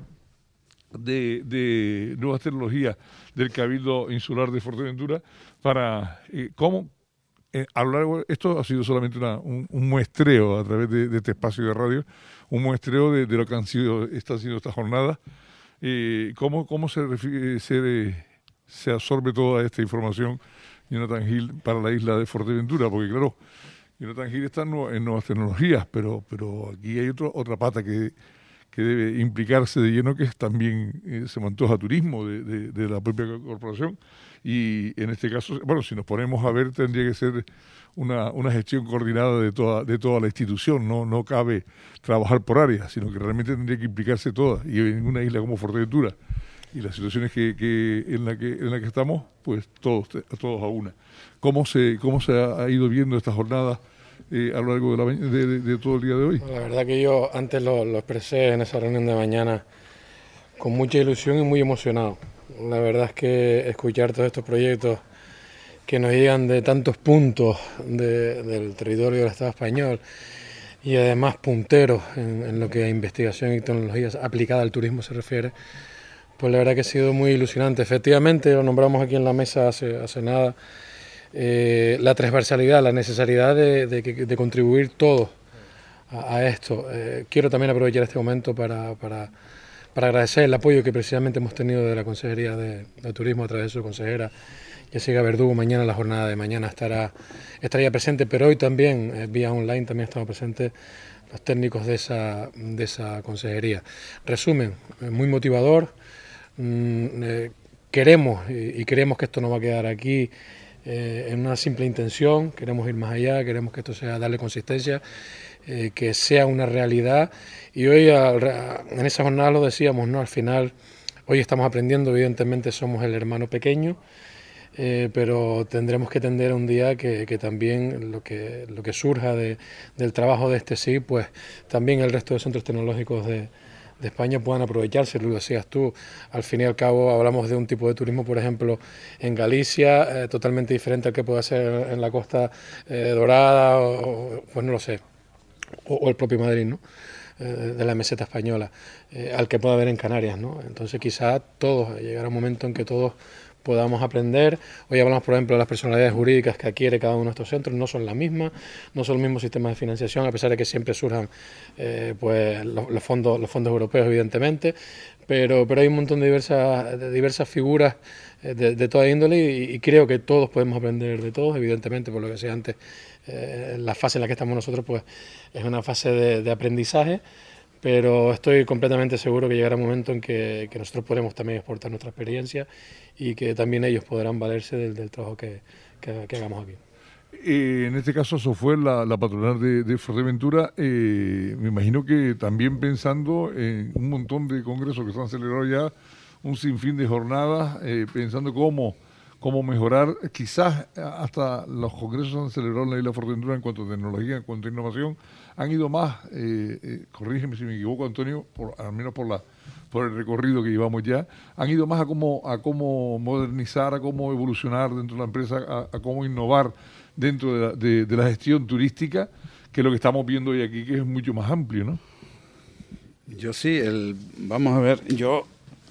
de, de Nuevas Tecnologías del Cabildo Insular de Fuerteventura para eh, cómo eh, a lo largo, esto ha sido solamente una, un, un muestreo a través de, de este espacio de radio, un muestreo de, de lo que han sido, está siendo esta jornada, eh, cómo, cómo se, se, se absorbe toda esta información Jonathan Hill para la isla de Fuerteventura, porque claro, Jonathan Hill está en, en nuevas tecnologías, pero pero aquí hay otro, otra pata que, que debe implicarse de lleno, que es también eh, se mantoja turismo de, de, de la propia corporación, y en este caso, bueno, si nos ponemos a ver, tendría que ser una, una gestión coordinada de toda, de toda la institución, no, no cabe trabajar por áreas, sino que realmente tendría que implicarse toda, y en una isla como Fuerteventura, y las situaciones que, que en la que en la que estamos, pues todos todos a una. ¿Cómo se cómo se ha ido viendo esta jornada eh, a lo largo de, la, de, de, de todo el día de hoy? La verdad que yo antes lo, lo expresé en esa reunión de mañana con mucha ilusión y muy emocionado. La verdad es que escuchar todos estos proyectos que nos llegan de tantos puntos de, del territorio del Estado español y además punteros en, en lo que a investigación y tecnologías aplicada al turismo se refiere, pues la verdad que ha sido muy ilusionante. Efectivamente, lo nombramos aquí en la mesa hace, hace nada, eh, la transversalidad, la necesidad de, de, de contribuir todos a, a esto. Eh, quiero también aprovechar este momento para, para, para agradecer el apoyo que precisamente hemos tenido de la Consejería de, de Turismo a través de su consejera, Jessica Verdugo. Mañana, la jornada de mañana estará estaría presente, pero hoy también, eh, vía online, también estamos presentes los técnicos de esa, de esa consejería. Resumen, eh, muy motivador. Mm, eh, queremos y, y creemos que esto no va a quedar aquí eh, en una simple intención, queremos ir más allá, queremos que esto sea darle consistencia, eh, que sea una realidad, y hoy al, en esa jornada lo decíamos, ¿no? Al final hoy estamos aprendiendo, evidentemente somos el hermano pequeño, eh, pero tendremos que tender a un día que, que también lo que, lo que surja de, del trabajo de este S I, pues también el resto de centros tecnológicos de de España puedan aprovecharse, lo decías tú. Al fin y al cabo hablamos de un tipo de turismo, por ejemplo, en Galicia, eh, totalmente diferente al que puede ser en la Costa eh, Dorada, o, pues no lo sé, o, o el propio Madrid, ¿no? Eh, de la meseta española, eh, al que pueda haber en Canarias, ¿no? Entonces quizás todos, llegará un momento en que todos podamos aprender. Hoy hablamos, por ejemplo, de las personalidades jurídicas que adquiere cada uno de estos centros, no son las mismas, no son los mismos sistemas de financiación, a pesar de que siempre surjan eh, pues los, los fondos los fondos europeos, evidentemente, pero, pero hay un montón de diversas, de diversas figuras eh, de, de toda índole, y, y creo que todos podemos aprender de todos, evidentemente, por lo que decía antes, eh, la fase en la que estamos nosotros pues es una fase de, de aprendizaje, pero estoy completamente seguro que llegará un momento en que, que nosotros podremos también exportar nuestra experiencia y que también ellos podrán valerse del, del trabajo que, que, que hagamos aquí. Eh, en este caso, eso fue la, la patronal de, de Fuerteventura. Eh, me imagino que también pensando en un montón de congresos que se han celebrado ya, un sinfín de jornadas, eh, pensando cómo, cómo mejorar. Quizás hasta los congresos que se han celebrado en la isla de Fuerteventura en cuanto a tecnología, en cuanto a innovación, han ido más, eh, eh, corrígeme si me equivoco, Antonio, por, al menos por la por el recorrido que llevamos ya, han ido más a cómo, a cómo modernizar, a cómo evolucionar dentro de la empresa, a, a cómo innovar dentro de la, de, de la gestión turística, que lo que estamos viendo hoy aquí, que es mucho más amplio, ¿no? Yo sí, el, vamos a ver, yo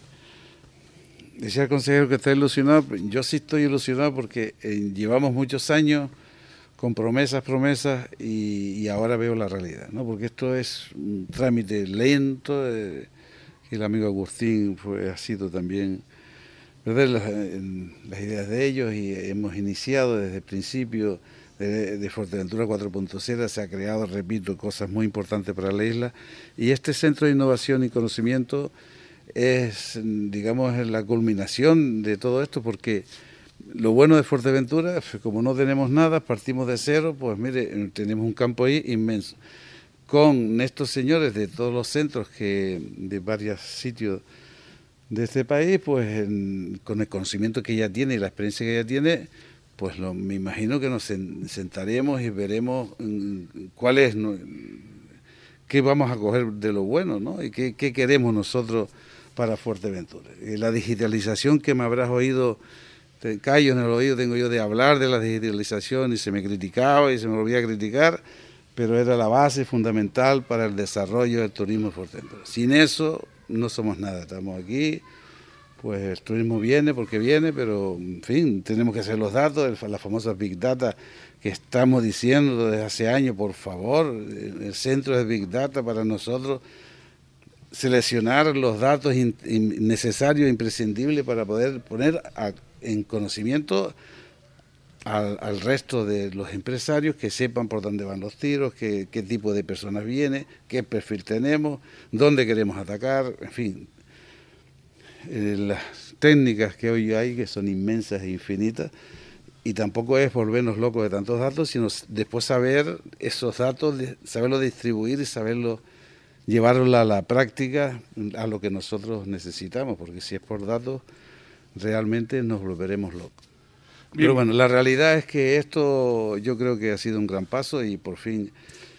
decía el consejero que está ilusionado, yo sí estoy ilusionado porque eh, llevamos muchos años con promesas, promesas, y, y ahora veo la realidad, ¿no? Porque esto es un trámite lento, eh, que el amigo Agustín fue, ha sido también, ¿verdad?, las, las ideas de ellos, y hemos iniciado desde el principio de, de Fuerteventura cuatro punto cero, se ha creado, repito, cosas muy importantes para la isla, y este Centro de Innovación y Conocimiento es, digamos, la culminación de todo esto, porque lo bueno de Fuerteventura, como no tenemos nada, partimos de cero, pues mire, tenemos un campo ahí inmenso. Con estos señores de todos los centros, que de varios sitios de este país, pues en, con el conocimiento que ella tiene y la experiencia que ella tiene, pues lo, me imagino que nos sentaremos y veremos cuál es, ¿no?, qué vamos a coger de lo bueno, ¿no?, y qué, qué queremos nosotros para Fuerteventura. Y la digitalización, que me habrás oído, te callo en el oído tengo yo de hablar de la digitalización, y se me criticaba y se me volvía a criticar, pero era la base fundamental para el desarrollo del turismo de Fuerteventura. Sin eso no somos nada, estamos aquí, pues el turismo viene porque viene, pero en fin, tenemos que hacer los datos, las famosas Big Data que estamos diciendo desde hace años, por favor, el centro de Big Data para nosotros, seleccionar los datos in, in, necesarios, imprescindibles para poder poner a, en conocimiento al, al resto de los empresarios, que sepan por dónde van los tiros, qué, qué tipo de personas viene, qué perfil tenemos, dónde queremos atacar, en fin. Eh, las técnicas que hoy hay, que son inmensas e infinitas, y tampoco es volvernos locos de tantos datos, sino después saber esos datos, saberlos distribuir y saberlos llevarlo a la práctica, a lo que nosotros necesitamos, porque si es por datos, realmente nos volveremos locos. Bien. Pero bueno, la realidad es que esto yo creo que ha sido un gran paso y por fin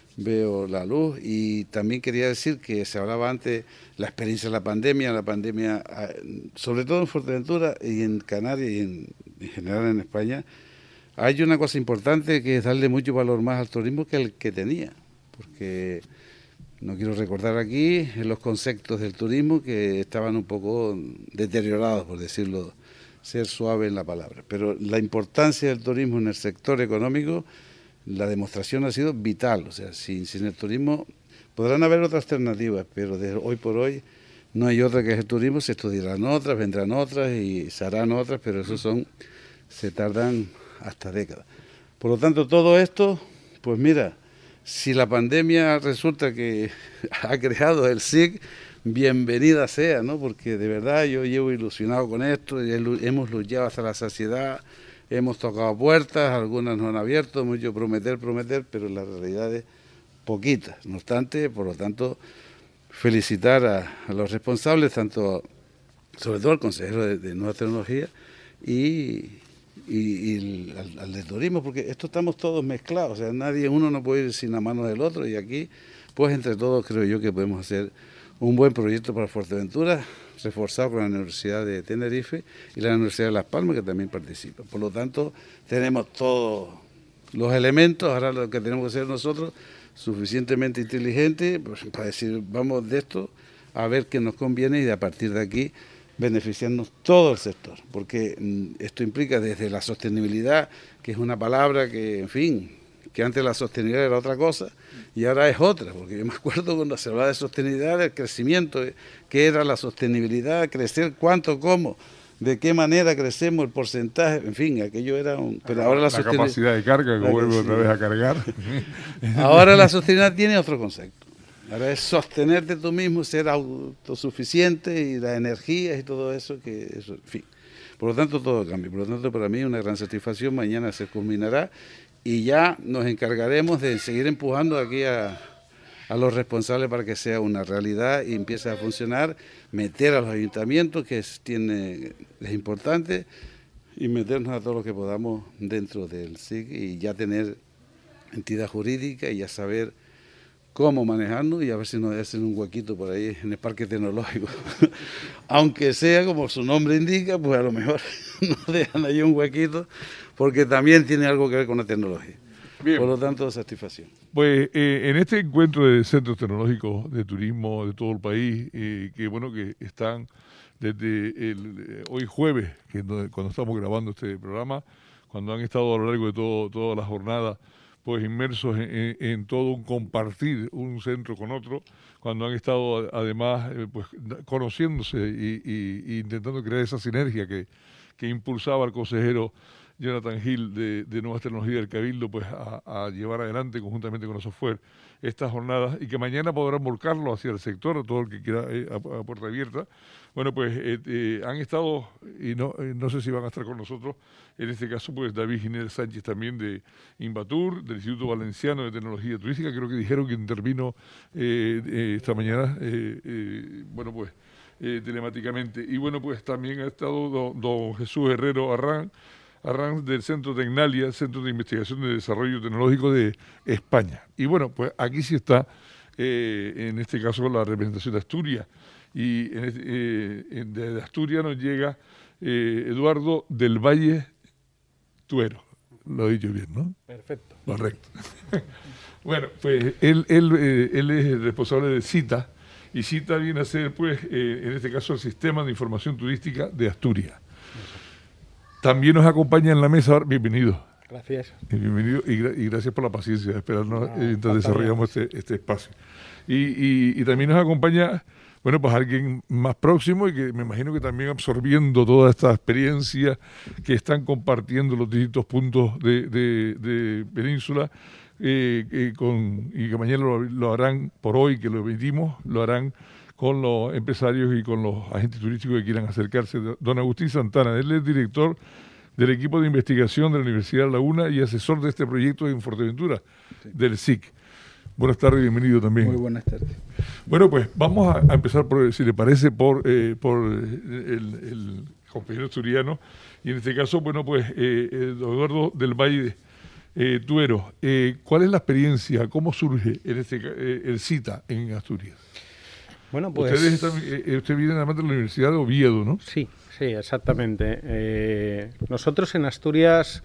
veo la luz. Y también quería decir que se hablaba antes la experiencia de la pandemia, la pandemia, sobre todo en Fuerteventura y en Canarias y en, en general en España, hay una cosa importante, que es darle mucho valor más al turismo que el que tenía, porque no quiero recordar aquí los conceptos del turismo que estaban un poco deteriorados, por decirlo, ser suave en la palabra. Pero la importancia del turismo en el sector económico, la demostración ha sido vital. O sea, sin, sin el turismo podrán haber otras alternativas, pero desde hoy por hoy no hay otra que es el turismo. Se estudiarán otras, vendrán otras y se harán otras, pero eso son, se tardan hasta décadas. Por lo tanto, todo esto, pues mira, si la pandemia resulta que ha creado el S I C, bienvenida sea, ¿no? Porque de verdad yo llevo ilusionado con esto, y hemos luchado hasta la saciedad, hemos tocado puertas, algunas nos han abierto, mucho prometer, prometer, pero la realidad es poquitas. No obstante, por lo tanto, felicitar a, a los responsables, tanto, sobre todo al consejero de, de Nueva Tecnología y... y, y al, al de turismo, porque esto estamos todos mezclados, o sea, nadie, uno no puede ir sin la mano del otro, y aquí, pues entre todos creo yo que podemos hacer un buen proyecto para Fuerteventura, reforzado con la Universidad de Tenerife y la Universidad de Las Palmas, que también participa. Por lo tanto, tenemos todos los elementos, ahora lo que tenemos que ser nosotros, suficientemente inteligentes, pues, para decir, vamos de esto a ver qué nos conviene, y de a partir de aquí beneficiarnos todo el sector, porque esto implica desde la sostenibilidad, que es una palabra que, en fin, que antes la sostenibilidad era otra cosa y ahora es otra, porque yo me acuerdo cuando se hablaba de sostenibilidad, del crecimiento, qué era la sostenibilidad, crecer, cuánto, cómo, de qué manera crecemos, el porcentaje, en fin, aquello era un... Pero ahora la, la capacidad de carga, que vuelve otra vez a cargar. Ahora la sostenibilidad tiene otro concepto. Ahora es sostenerte tú mismo, ser autosuficiente, y las energías y todo eso, que eso, en fin. Por lo tanto, todo cambia. Por lo tanto, para mí es una gran satisfacción. Mañana se culminará y ya nos encargaremos de seguir empujando aquí a, a los responsables para que sea una realidad y empiece a funcionar, meter a los ayuntamientos, que es, tiene, es importante, y meternos a todo lo que podamos dentro del S I C, y ya tener entidad jurídica y ya saber cómo manejarnos, y a ver si nos hacen un huequito por ahí en el parque tecnológico. Aunque sea como su nombre indica, pues a lo mejor nos dejan ahí un huequito, porque también tiene algo que ver con la tecnología. Bien. Por lo tanto, satisfacción. Pues eh, en este encuentro de centros tecnológicos de turismo de todo el país, eh, que bueno, que están desde el, eh, hoy jueves, que no, cuando estamos grabando este programa, cuando han estado a lo largo de todo, toda la jornada pues inmersos en, en, en todo un compartir un centro con otro, cuando han estado además eh, pues conociéndose y, y, y intentando crear esa sinergia que, que impulsaba al consejero Jonathan Hill de, de Nuevas Tecnologías del Cabildo pues a, a llevar adelante conjuntamente con los software estas jornadas, y que mañana podrán volcarlo hacia el sector, a todo el que quiera, eh, a, a puerta abierta. Bueno, pues eh, eh, han estado, y no, eh, no sé si van a estar con nosotros, en este caso pues David Ginés Sánchez también de Invatur, del Instituto Valenciano de Tecnología Turística, creo que dijeron que intervino eh, eh, esta mañana, eh, eh, bueno pues eh, telemáticamente. Y bueno, pues también ha estado don, don Jesús Herrero Arran, Arranz del Centro Tecnalia, Centro de Investigación de Desarrollo Tecnológico de España. Y bueno, pues aquí sí está, eh, en este caso, la representación de Asturias. Y en este, eh, de Asturias nos llega eh, Eduardo del Valle Tuero. Lo he dicho bien, ¿no? Perfecto. Correcto. Bueno, pues él, él, eh, él es el responsable de CITA, y CITA viene a ser, pues, eh, en este caso, el Sistema de Información Turística de Asturias. También nos acompaña en la mesa, bienvenido. Gracias. Y bienvenido y, gra y gracias por la paciencia de esperarnos no, mientras desarrollamos este, este espacio. Y, y, y también nos acompaña, bueno, pues alguien más próximo y que me imagino que también absorbiendo toda esta experiencia que están compartiendo los distintos puntos de, de, de Península, eh, eh, con, y que mañana lo, lo harán, por hoy que lo emitimos, lo harán con los empresarios y con los agentes turísticos que quieran acercarse. Don Agustín Santana, él es director del equipo de investigación de la Universidad de La Laguna y asesor de este proyecto en Fuerteventura, sí, del S I C. Buenas tardes, bienvenido también. Muy buenas tardes. Bueno, pues vamos a, a empezar, por, si le parece, por, eh, por el, el compañero asturiano, y en este caso, bueno, pues eh, Eduardo del Valle eh, Tuero. Eh, ¿Cuál es la experiencia, cómo surge en este, eh, el CITA en Asturias? Bueno, pues... Ustedes están, eh, usted viene además de la Universidad de Oviedo, ¿no? Sí, sí, exactamente. Eh, nosotros en Asturias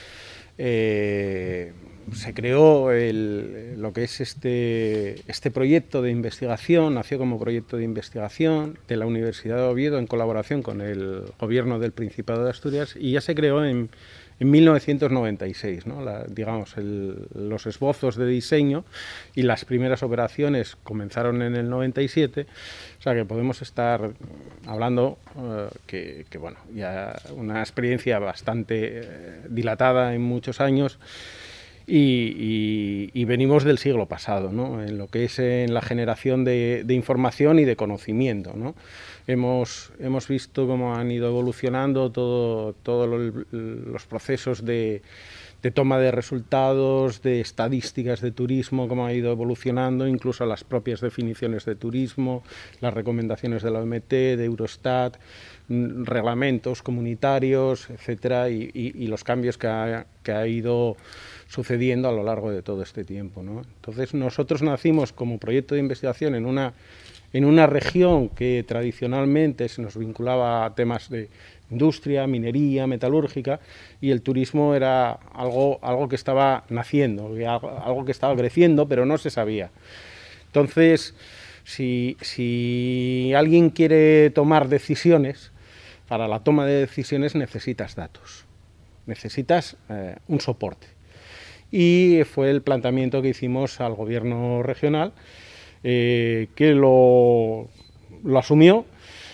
eh, se creó el, lo que es este, este proyecto de investigación, nació como proyecto de investigación de la Universidad de Oviedo en colaboración con el gobierno del Principado de Asturias, y ya se creó en, en mil novecientos noventa y seis, ¿no? La, digamos, el, los esbozos de diseño y las primeras operaciones comenzaron en el noventa y siete, o sea que podemos estar hablando uh, que, que, bueno, ya una experiencia bastante eh, dilatada en muchos años. Y, y, y venimos del siglo pasado, ¿no? En lo que es en la generación de, de información y de conocimiento, ¿no? Hemos, hemos visto cómo han ido evolucionando todos todo lo, los procesos de, de toma de resultados, de estadísticas de turismo, cómo ha ido evolucionando, incluso las propias definiciones de turismo, las recomendaciones de la O M T, de Eurostat, reglamentos comunitarios, etcétera, y, y, y los cambios que ha, que ha ido sucediendo a lo largo de todo este tiempo, ¿no? Entonces nosotros nacimos como proyecto de investigación en una, en una región que tradicionalmente se nos vinculaba a temas de industria, minería, metalúrgica, y el turismo era algo, algo que estaba naciendo, algo que estaba creciendo, pero no se sabía. Entonces, si, si alguien quiere tomar decisiones, para la toma de decisiones necesitas datos, necesitas eh, un soporte. Y fue el planteamiento que hicimos al gobierno regional, eh, que lo, lo asumió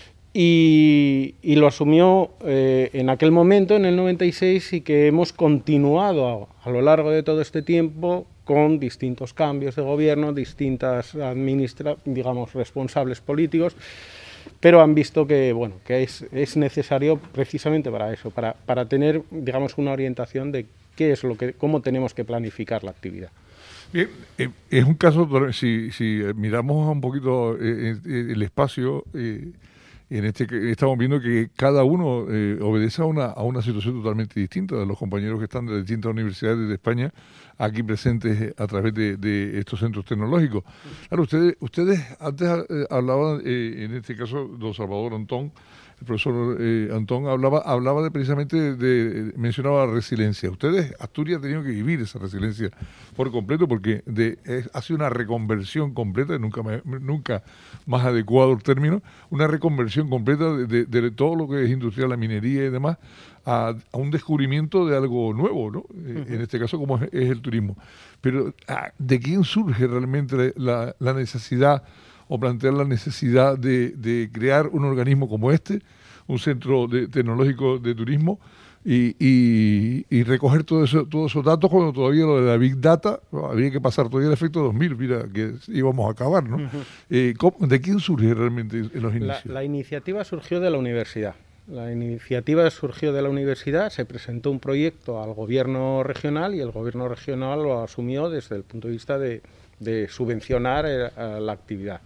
y, y lo asumió eh, en aquel momento, en el noventa y seis, y que hemos continuado a, a lo largo de todo este tiempo con distintos cambios de gobierno, distintas administra digamos, responsables políticos, pero han visto que, bueno, que es, es necesario precisamente para eso, para, para tener, digamos, una orientación de qué es lo que, cómo tenemos que planificar la actividad. Bien, eh, es un caso, si, si miramos un poquito eh, el espacio, eh, en este estamos viendo que cada uno eh, obedece a una, a una situación totalmente distinta de los compañeros que están de distintas universidades de España aquí presentes a través de, de estos centros tecnológicos. Claro, ustedes, ustedes antes eh, hablaban, eh, en este caso, don Salvador Antón, el profesor eh, Antón hablaba, hablaba de precisamente, de, de, mencionaba la resiliencia. Ustedes, Asturias, han tenido que vivir esa resiliencia por completo porque de, es, ha sido una reconversión completa, nunca, me, nunca más adecuado el término, una reconversión completa de, de, de todo lo que es industrial, la minería y demás, a, a un descubrimiento de algo nuevo, ¿no? Uh-huh. En este caso, como es, es el turismo. Pero, ¿de quién surge realmente la, la necesidad o plantear la necesidad de, de crear un organismo como este, un centro de, tecnológico de turismo, y, y, y recoger todo eso, todos esos datos cuando todavía lo de la Big Data, había que pasar todavía el efecto dos mil, mira, que íbamos a acabar, ¿no? Uh-huh. eh, ¿De quién surge realmente en los inicios? La, la iniciativa surgió de la universidad. La iniciativa surgió de la universidad, se presentó un proyecto al gobierno regional y el gobierno regional lo asumió desde el punto de vista de de subvencionar a la actividad.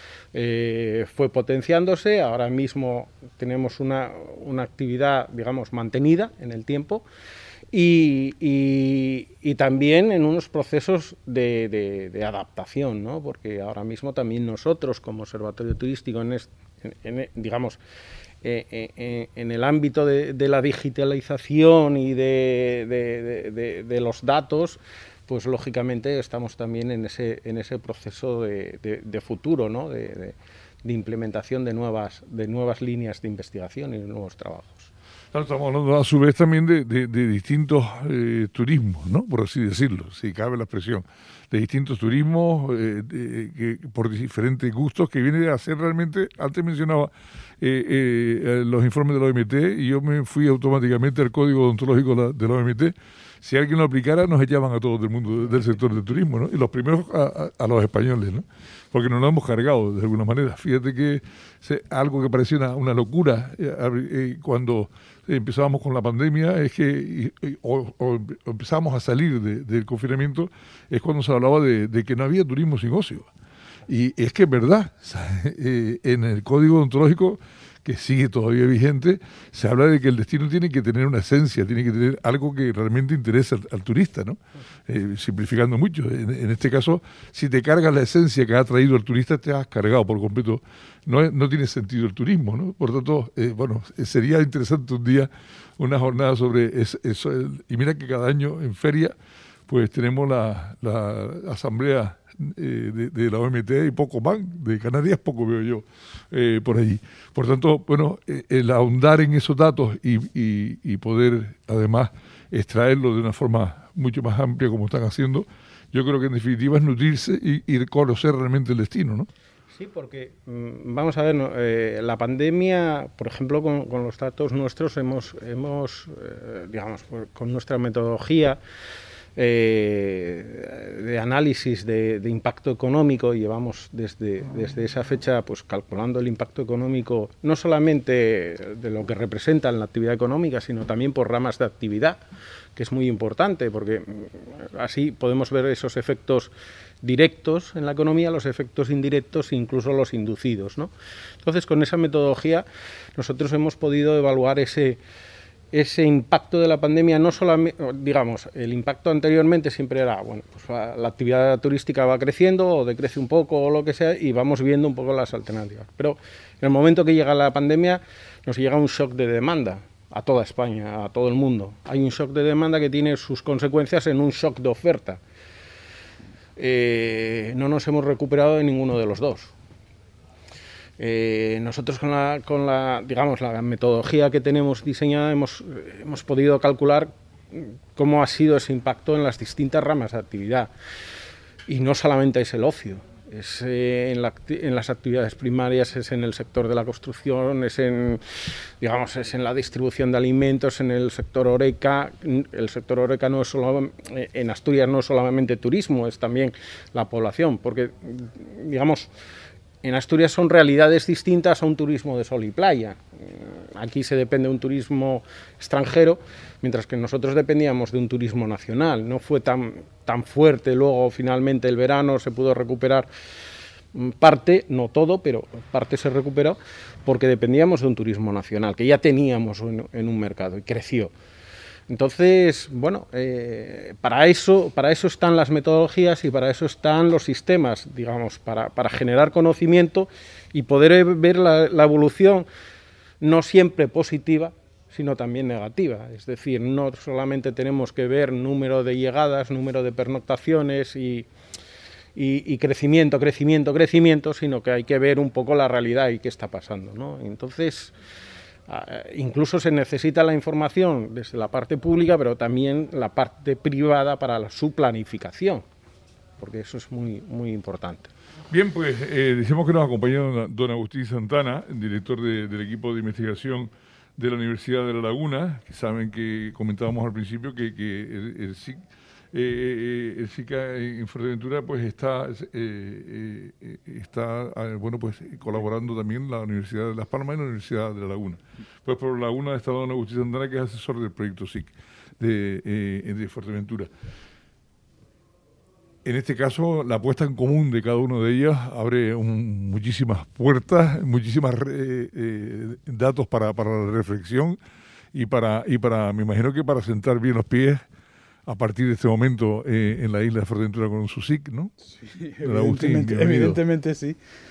Eh, fue potenciándose, ahora mismo tenemos una, una actividad, digamos, mantenida en el tiempo y, y, y también en unos procesos de, de, de adaptación, ¿no? Porque ahora mismo también nosotros, como Observatorio Turístico, en, este, en, en digamos, eh, eh, en el ámbito de, de la digitalización y de, de, de, de, de los datos, pues lógicamente estamos también en ese en ese proceso de, de, de futuro, ¿no? de, de, de implementación de nuevas de nuevas líneas de investigación y de nuevos trabajos. Claro, estamos hablando a su vez también de, de, de distintos eh, turismos, ¿no? Por así decirlo, si cabe la expresión, de distintos turismos eh, de, que, por diferentes gustos, que viene a ser realmente, antes mencionaba eh, eh, los informes de la O M T y yo me fui automáticamente al código odontológico de la, de la O M T. Si alguien lo aplicara, nos echaban a todos del mundo del sector del turismo, ¿no? Y los primeros a, a, a los españoles, ¿no? Porque nos lo hemos cargado de alguna manera. Fíjate que se, algo que parecía una, una locura eh, eh, cuando empezábamos con la pandemia es que y, y, o, o empezamos a salir de, del confinamiento, es cuando se hablaba de, de que no había turismo sin ocio. Y es que es verdad, eh, en el código odontológico, que sigue todavía vigente, se habla de que el destino tiene que tener una esencia, tiene que tener algo que realmente interesa al, al turista, ¿no? Eh, simplificando mucho. En, en este caso, si te cargas la esencia que ha traído el turista, te has cargado por completo. No, no tiene sentido el turismo, ¿no? Por tanto, eh, bueno, sería interesante un día una jornada sobre eso. eso y mira que cada año en feria, pues tenemos la, la asamblea Eh, de, de la O M T y poco más, de Canarias poco veo yo eh, por allí. Por tanto, bueno, eh, el ahondar en esos datos y, y, y poder además extraerlo de una forma mucho más amplia como están haciendo, yo creo que en definitiva es nutrirse y, y conocer realmente el destino, ¿no? Sí, porque vamos a ver, ¿no? eh, la pandemia, por ejemplo, con, con los datos nuestros hemos, hemos eh, digamos, con nuestra metodología Eh, de análisis de, de impacto económico, llevamos desde, desde esa fecha pues calculando el impacto económico no solamente de lo que representa en la actividad económica, sino también por ramas de actividad, que es muy importante porque así podemos ver esos efectos directos en la economía, los efectos indirectos e incluso los inducidos, ¿no? Entonces, con esa metodología nosotros hemos podido evaluar ese ese impacto de la pandemia, no solamente, digamos, el impacto anteriormente siempre era, bueno, pues la actividad turística va creciendo o decrece un poco o lo que sea y vamos viendo un poco las alternativas. Pero en el momento que llega la pandemia nos llega un shock de demanda a toda España, a todo el mundo. Hay un shock de demanda que tiene sus consecuencias en un shock de oferta. Eh, no nos hemos recuperado de ninguno de los dos. Eh, nosotros con la, con la, digamos, la metodología que tenemos diseñada hemos, hemos podido calcular cómo ha sido ese impacto en las distintas ramas de actividad. Y no solamente es el ocio, es eh, en, la, en las actividades primarias, es en el sector de la construcción, es en, digamos, es en la distribución de alimentos, en el sector Horeca. El sector Horeca no es solo, en Asturias no es solamente turismo, es también la población, porque, digamos, en Asturias son realidades distintas a un turismo de sol y playa. Aquí se depende de un turismo extranjero, mientras que nosotros dependíamos de un turismo nacional. No fue tan, tan fuerte luego, finalmente, el verano se pudo recuperar parte, no todo, pero parte se recuperó, porque dependíamos de un turismo nacional, que ya teníamos en, en un mercado y creció. Entonces, bueno, eh, para eso, para eso están las metodologías y para eso están los sistemas, digamos, para, para generar conocimiento y poder ver la, la evolución no siempre positiva, sino también negativa. Es decir, no solamente tenemos que ver número de llegadas, número de pernoctaciones y, y, y crecimiento, crecimiento, crecimiento, sino que hay que ver un poco la realidad y qué está pasando, ¿no? Entonces, incluso se necesita la información desde la parte pública, pero también la parte privada para la, su planificación, porque eso es muy, muy importante. Bien, pues eh, decimos que nos acompaña don, don Agustín Santana, director de, del equipo de investigación de la Universidad de La Laguna, que saben que comentábamos al principio que, que el, el S I C Eh, el S I C A en Fuerteventura pues está eh, eh, está bueno pues colaborando también la Universidad de Las Palmas y la Universidad de La Laguna. Pues por La Laguna está don Agustín Santana, que es asesor del proyecto S I C de, eh, de Fuerteventura. En este caso, la puesta en común de cada uno de ellas abre un, muchísimas puertas, muchísimos eh, eh, datos para, para la reflexión y para, y para, me imagino que para sentar bien los pies a partir de este momento eh, en la isla de Fuerteventura con su S I C, ¿no? Sí, evidentemente, evidentemente sí.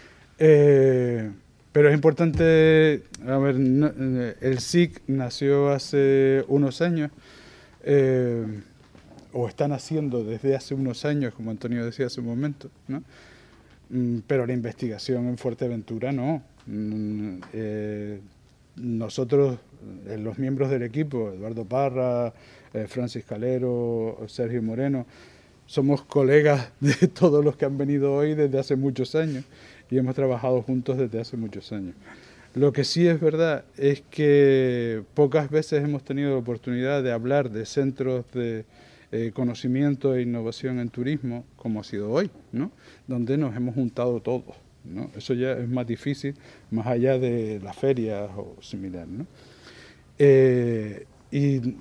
Eh, pero es importante, a ver, no, el S I C nació hace unos años, eh, o está naciendo desde hace unos años, como Antonio decía hace un momento, ¿no? Mm, pero la investigación en Fuerteventura no. Mm, eh, nosotros, eh, los miembros del equipo, Eduardo Parra, eh, Francis Calero, Sergio Moreno, somos colegas de todos los que han venido hoy desde hace muchos años y hemos trabajado juntos desde hace muchos años. Lo que sí es verdad es que pocas veces hemos tenido la oportunidad de hablar de centros de eh, conocimiento e innovación en turismo, como ha sido hoy, ¿no? Donde nos hemos juntado todos, ¿no? Eso ya es más difícil, más allá de las ferias o similar, ¿no? Eh, y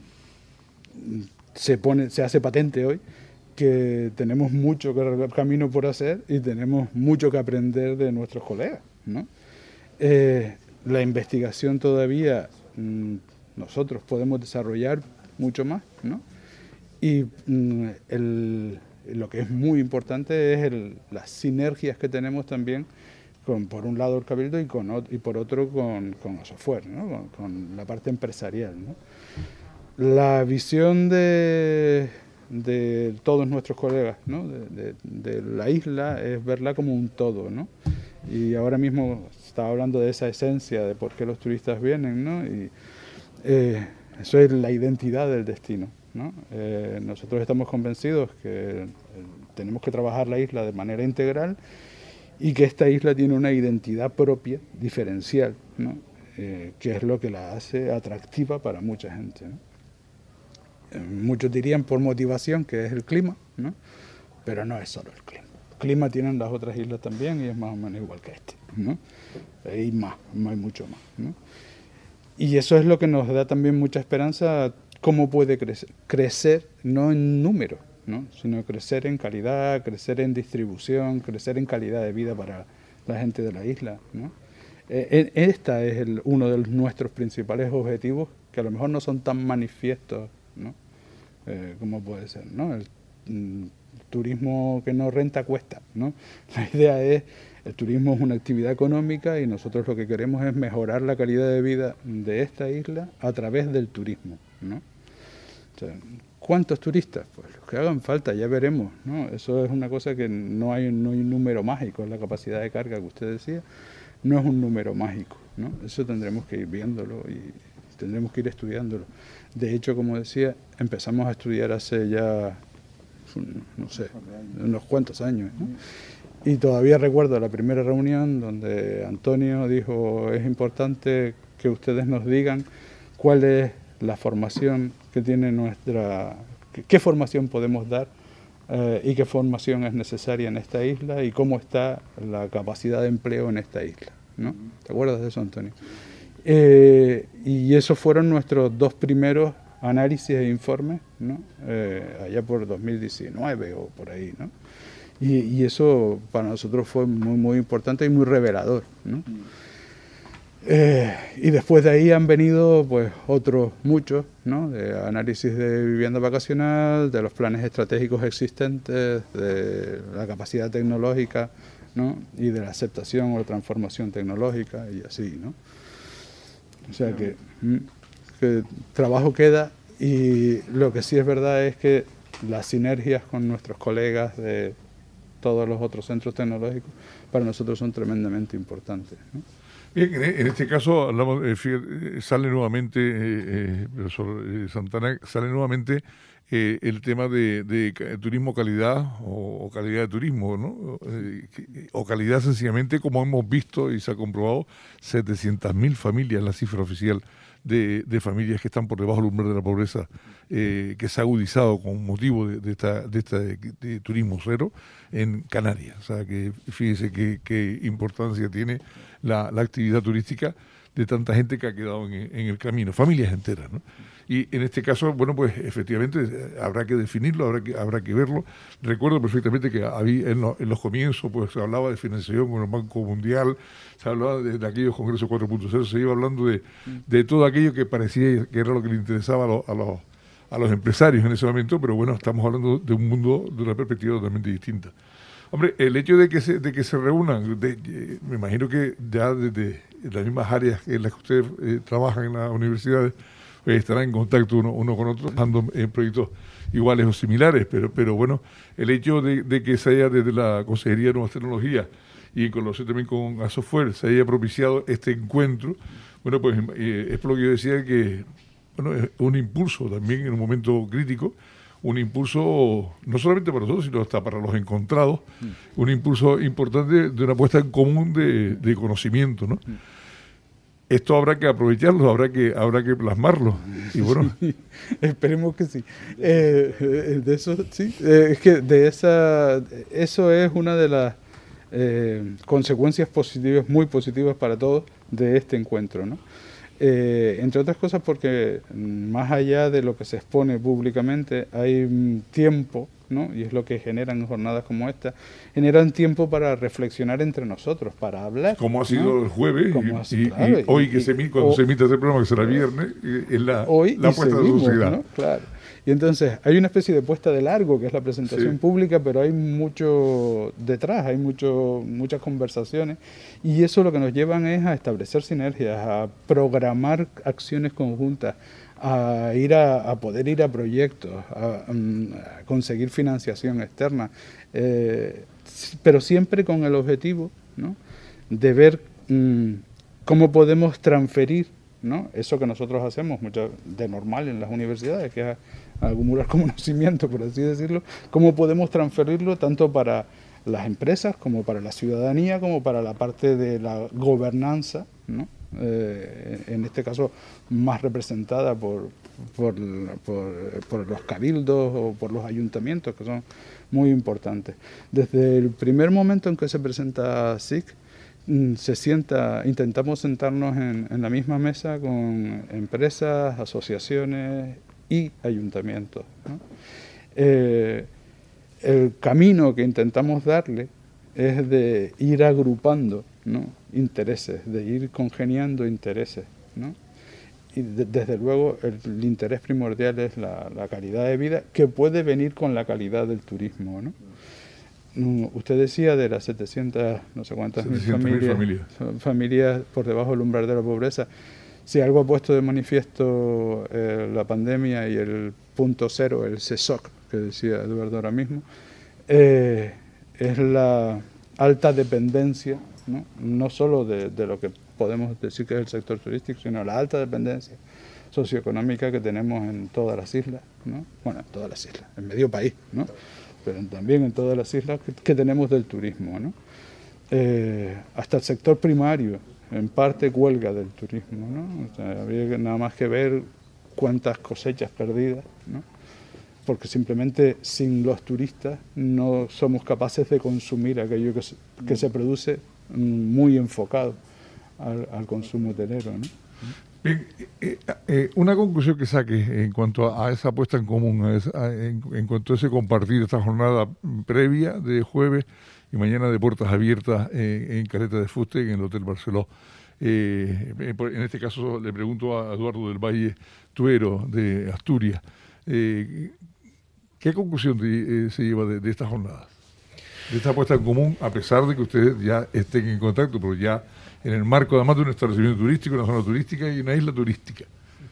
se pone, se hace patente hoy que tenemos mucho camino por hacer y tenemos mucho que aprender de nuestros colegas, ¿no? Eh, la investigación todavía mmm, nosotros podemos desarrollar mucho más, ¿no? Y mmm, el, lo que es muy importante es el, las sinergias que tenemos también con, por un lado, el Cabildo y, con, y por otro con, con Asofuer, ¿no? Con, con la parte empresarial, ¿no? La visión de, de todos nuestros colegas, ¿no? de, de, de la isla es verla como un todo, ¿no? Y ahora mismo estaba hablando de esa esencia de por qué los turistas vienen, ¿no? Y eh, eso es la identidad del destino, ¿no? Eh, nosotros estamos convencidos que eh, tenemos que trabajar la isla de manera integral y que esta isla tiene una identidad propia, diferencial, ¿no? Eh, que es lo que la hace atractiva para mucha gente, ¿no? Eh, muchos dirían por motivación, que es el clima, ¿no? Pero no es solo el clima. El clima tienen las otras islas también y es más o menos igual que este, ¿no? Hay más, hay mucho más, ¿no? Y eso es lo que nos da también mucha esperanza, cómo puede crecer, crecer no en número, ¿no? Sino crecer en calidad, crecer en distribución, crecer en calidad de vida para la gente de la isla, ¿no? Eh, esta es el, uno de nuestros principales objetivos, que a lo mejor no son tan manifiestos, ¿no? Eh, como puede ser, ¿no? El, mm, turismo que no renta cuesta, ¿no? La idea es, el turismo es una actividad económica y nosotros lo que queremos es mejorar la calidad de vida de esta isla a través del turismo, ¿no? O sea, ¿cuántos turistas? Pues los que hagan falta, ya veremos, ¿no? Eso es una cosa que no hay, no hay un número mágico, es la capacidad de carga que usted decía, no es un número mágico, ¿no? Eso tendremos que ir viéndolo y tendremos que ir estudiándolo. De hecho, como decía, empezamos a estudiar hace ya, no sé, unos cuantos años, ¿no? Y todavía recuerdo la primera reunión donde Antonio dijo, es importante que ustedes nos digan cuál es la formación que tiene nuestra, qué formación podemos dar eh, y qué formación es necesaria en esta isla y cómo está la capacidad de empleo en esta isla, ¿no? ¿Te acuerdas de eso, Antonio? Eh, y esos fueron nuestros dos primeros análisis e informes, ¿no? Eh, allá por dos mil diecinueve o por ahí, ¿no? Y, y eso para nosotros fue muy, muy importante y muy revelador, ¿no? Eh, y después de ahí han venido pues otros muchos, ¿no? De análisis de vivienda vacacional, de los planes estratégicos existentes, de la capacidad tecnológica, ¿no? Y de la aceptación o la transformación tecnológica y así, ¿no? O sea que, que trabajo queda, y lo que sí es verdad es que las sinergias con nuestros colegas de todos los otros centros tecnológicos para nosotros son tremendamente importantes, ¿no? Bien, en este caso hablamos, eh, fíjate, sale nuevamente, eh, eh, profesor eh, Santana, sale nuevamente eh, el tema de, de turismo calidad o, o calidad de turismo, ¿no? Eh, o calidad sencillamente, como hemos visto y se ha comprobado, setecientas mil familias, la cifra oficial de, de familias que están por debajo del umbral de la pobreza, eh, que se ha agudizado con motivo de, de esta, de esta de, de turismo cero en Canarias. O sea, que fíjese qué, qué importancia tiene la, la actividad turística de tanta gente que ha quedado en, en el camino, familias enteras, ¿no? Y en este caso, bueno, pues efectivamente habrá que definirlo, habrá que habrá que verlo. Recuerdo perfectamente que había en, lo, en los comienzos, pues se hablaba de financiación con el Banco Mundial, se hablaba de, de aquellos congresos cuatro punto cero, se iba hablando de, de todo aquello que parecía que era lo que le interesaba a, lo, a, los, a los empresarios en ese momento, pero bueno, estamos hablando de un mundo, de una perspectiva totalmente distinta. Hombre, el hecho de que se, de que se reúnan, de, de, me imagino que ya desde las mismas áreas en las que ustedes eh, trabajan en las universidades, pues estarán en contacto uno, uno con otro, trabajando en proyectos iguales o similares, pero, pero bueno, el hecho de, de que se haya desde la Consejería de Nuevas Tecnologías y con los también con Asoftware se haya propiciado este encuentro, bueno, pues eh, es por lo que yo decía que, bueno, es un impulso también en un momento crítico, un impulso no solamente para nosotros, sino hasta para los encontrados, mm. un impulso importante de una puesta en común de, de conocimiento, ¿no? Mm. Esto habrá que aprovecharlo, habrá que habrá que plasmarlo. Y bueno, sí, esperemos que sí. Eh, de eso, sí, eh, es que de esa, eso es una de las eh, consecuencias positivas, muy positivas para todos, de este encuentro, ¿no? Eh, entre otras cosas porque más allá de lo que se expone públicamente hay tiempo, ¿no? Y es lo que generan jornadas como esta, generan tiempo para reflexionar entre nosotros, para hablar. Como ha sido, ¿no?, el jueves y, y, claro, y hoy que y, se emite, cuando o, se emite este programa, que será el viernes, es la, hoy la puesta seguimos, de sociedad, ¿no? Claro. Y entonces hay una especie de puesta de largo, que es la presentación sí. pública, pero hay mucho detrás, hay mucho, muchas conversaciones, y eso lo que nos llevan es a establecer sinergias, a programar acciones conjuntas, a ir a, a poder ir a proyectos, a, a conseguir financiación externa, eh, pero siempre con el objetivo, ¿no?, de ver mmm, cómo podemos transferir, ¿no?, eso que nosotros hacemos mucho de normal en las universidades, que es acumular conocimiento, por así decirlo, cómo podemos transferirlo tanto para las empresas como para la ciudadanía, como para la parte de la gobernanza, ¿no?, eh, en este caso más representada por, por, por, por los cabildos o por los ayuntamientos, que son muy importantes. Desde el primer momento en que se presenta S I C, se sienta, intentamos sentarnos en, en la misma mesa con empresas, asociaciones y ayuntamientos, ¿no? Eh, el camino que intentamos darle es de ir agrupando, ¿no?, intereses, de ir congeniando intereses, ¿no? Y de, desde luego el, el interés primordial es la, la calidad de vida, que puede venir con la calidad del turismo, ¿no? Usted decía de las setecientas, no sé cuántas mil familias, familias. familias por debajo del umbral de la pobreza. Si algo ha puesto de manifiesto eh, la pandemia y el punto cero, el C E S O C, que decía Eduardo ahora mismo, eh, es la alta dependencia, ¿no?, no solo de, de lo que podemos decir que es el sector turístico, sino la alta dependencia socioeconómica que tenemos en todas las islas, ¿no? Bueno, en todas las islas, en medio país, ¿no?, pero también en todas las islas que, que tenemos del turismo, ¿no? Eh, hasta el sector primario, en parte huelga del turismo, ¿no? O sea, habría nada más que ver cuántas cosechas perdidas, ¿no?, porque simplemente sin los turistas no somos capaces de consumir aquello que se, que se produce muy enfocado al, al consumo hotelero, ¿no? Bien, eh, eh, una conclusión que saque en cuanto a esa puesta en común, a esa, a, en, en cuanto a ese compartir esta jornada previa de jueves y mañana de puertas abiertas en, en Caleta de Fuste, en el Hotel Barceló. Eh, en este caso le pregunto a Eduardo del Valle Tuero, de Asturias, eh, ¿qué conclusión de, eh, se lleva de, de estas jornadas? de esta puesta en común, a pesar de que ustedes ya estén en contacto, pero ya en el marco además de un establecimiento turístico, una zona turística y una isla turística?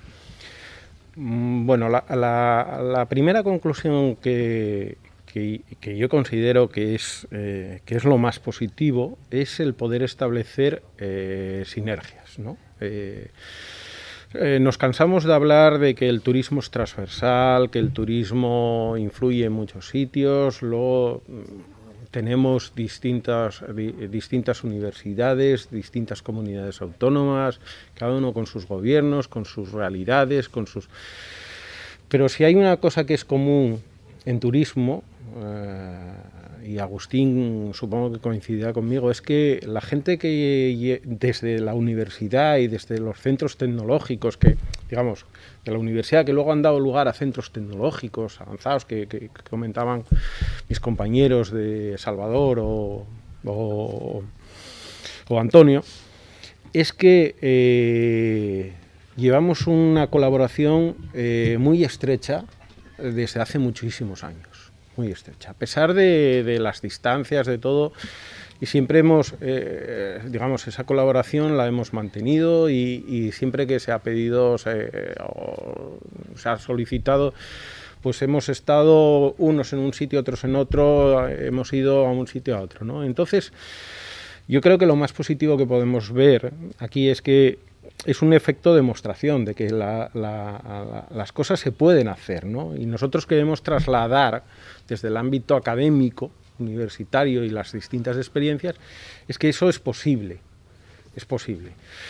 Bueno, la, la, la primera conclusión que, que, que yo considero que es, eh, que es lo más positivo es el poder establecer eh, sinergias, ¿no? Eh, eh, nos cansamos de hablar de que el turismo es transversal, que el turismo influye en muchos sitios, luego tenemos distintas, di, distintas universidades, distintas comunidades autónomas, cada uno con sus gobiernos, con sus realidades, con sus... Pero si hay una cosa que es común en turismo, eh, y Agustín supongo que coincidirá conmigo, es que la gente que desde la universidad y desde los centros tecnológicos, que digamos, de la universidad, que luego han dado lugar a centros tecnológicos avanzados que, que, que comentaban mis compañeros de Salvador o, o, o Antonio, es que eh, llevamos una colaboración eh, muy estrecha desde hace muchísimos años. Muy estrecha, a pesar de, de las distancias, de todo, y siempre hemos, eh, digamos, esa colaboración la hemos mantenido y, y siempre que se ha pedido, se, o se ha solicitado, pues hemos estado unos en un sitio, otros en otro, hemos ido a un sitio a otro, ¿no? Entonces, yo creo que lo más positivo que podemos ver aquí es que es un efecto de demostración de que la, la, la, las cosas se pueden hacer, ¿no? Y nosotros queremos trasladar desde el ámbito académico, universitario y las distintas experiencias, es que eso es posible, es posible.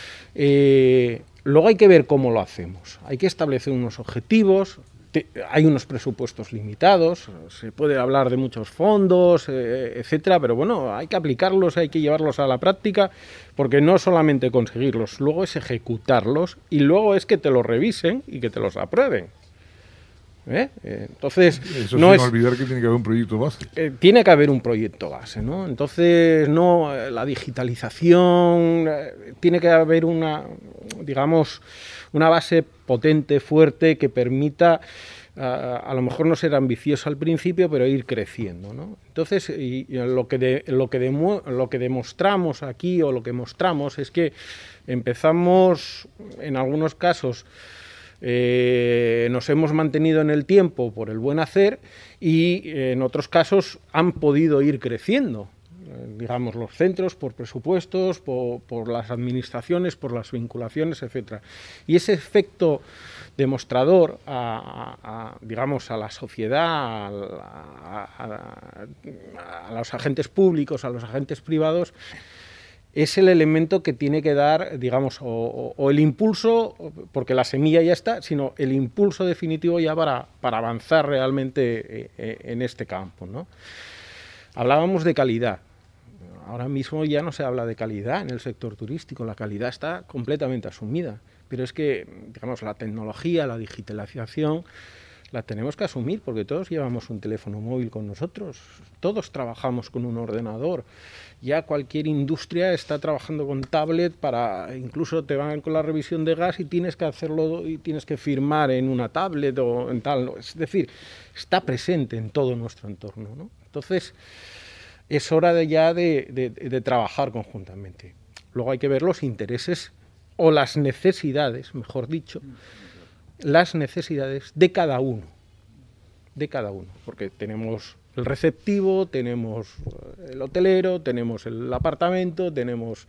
Eh, luego hay que ver cómo lo hacemos, hay que establecer unos objetivos, te, hay unos presupuestos limitados, se puede hablar de muchos fondos, eh, etcétera, pero bueno, hay que aplicarlos, hay que llevarlos a la práctica, porque no solamente conseguirlos, luego es ejecutarlos y luego es que te los revisen y que te los aprueben. ¿Eh? Entonces, eso no sin es, olvidar que tiene que haber un proyecto base. Eh, tiene que haber un proyecto base, ¿no? Entonces, no, eh, la digitalización, eh, tiene que haber una, digamos, una base potente, fuerte, que permita, uh, a lo mejor no ser ambicioso al principio, pero ir creciendo, ¿no? Entonces, y, y lo que de, lo que demu, lo que demostramos aquí o lo que mostramos es que empezamos, en algunos casos, Eh, nos hemos mantenido en el tiempo por el buen hacer y eh, en otros casos han podido ir creciendo, eh, digamos, los centros por presupuestos, por, por las administraciones, por las vinculaciones, etcétera. Y ese efecto demostrador a, a, a digamos, a la sociedad, a, a, a, a los agentes públicos, a los agentes privados, es el elemento que tiene que dar, digamos, o, o, o el impulso, porque la semilla ya está, sino el impulso definitivo ya para, para avanzar realmente eh, en este campo, ¿no? Hablábamos de calidad. Ahora mismo ya no se habla de calidad en el sector turístico, la calidad está completamente asumida, pero es que, digamos, la tecnología, la digitalización, la tenemos que asumir porque todos llevamos un teléfono móvil con nosotros, todos trabajamos con un ordenador, ya cualquier industria está trabajando con tablet, para incluso te van con la revisión de gas y tienes que hacerlo y tienes que firmar en una tablet o en tal, ¿no? Es decir, está presente en todo nuestro entorno, ¿no? Entonces, es hora de ya de, de, de trabajar conjuntamente. Luego hay que ver los intereses o las necesidades, mejor dicho, las necesidades de cada uno, de cada uno, porque tenemos el receptivo, tenemos el hotelero, tenemos el apartamento, tenemos,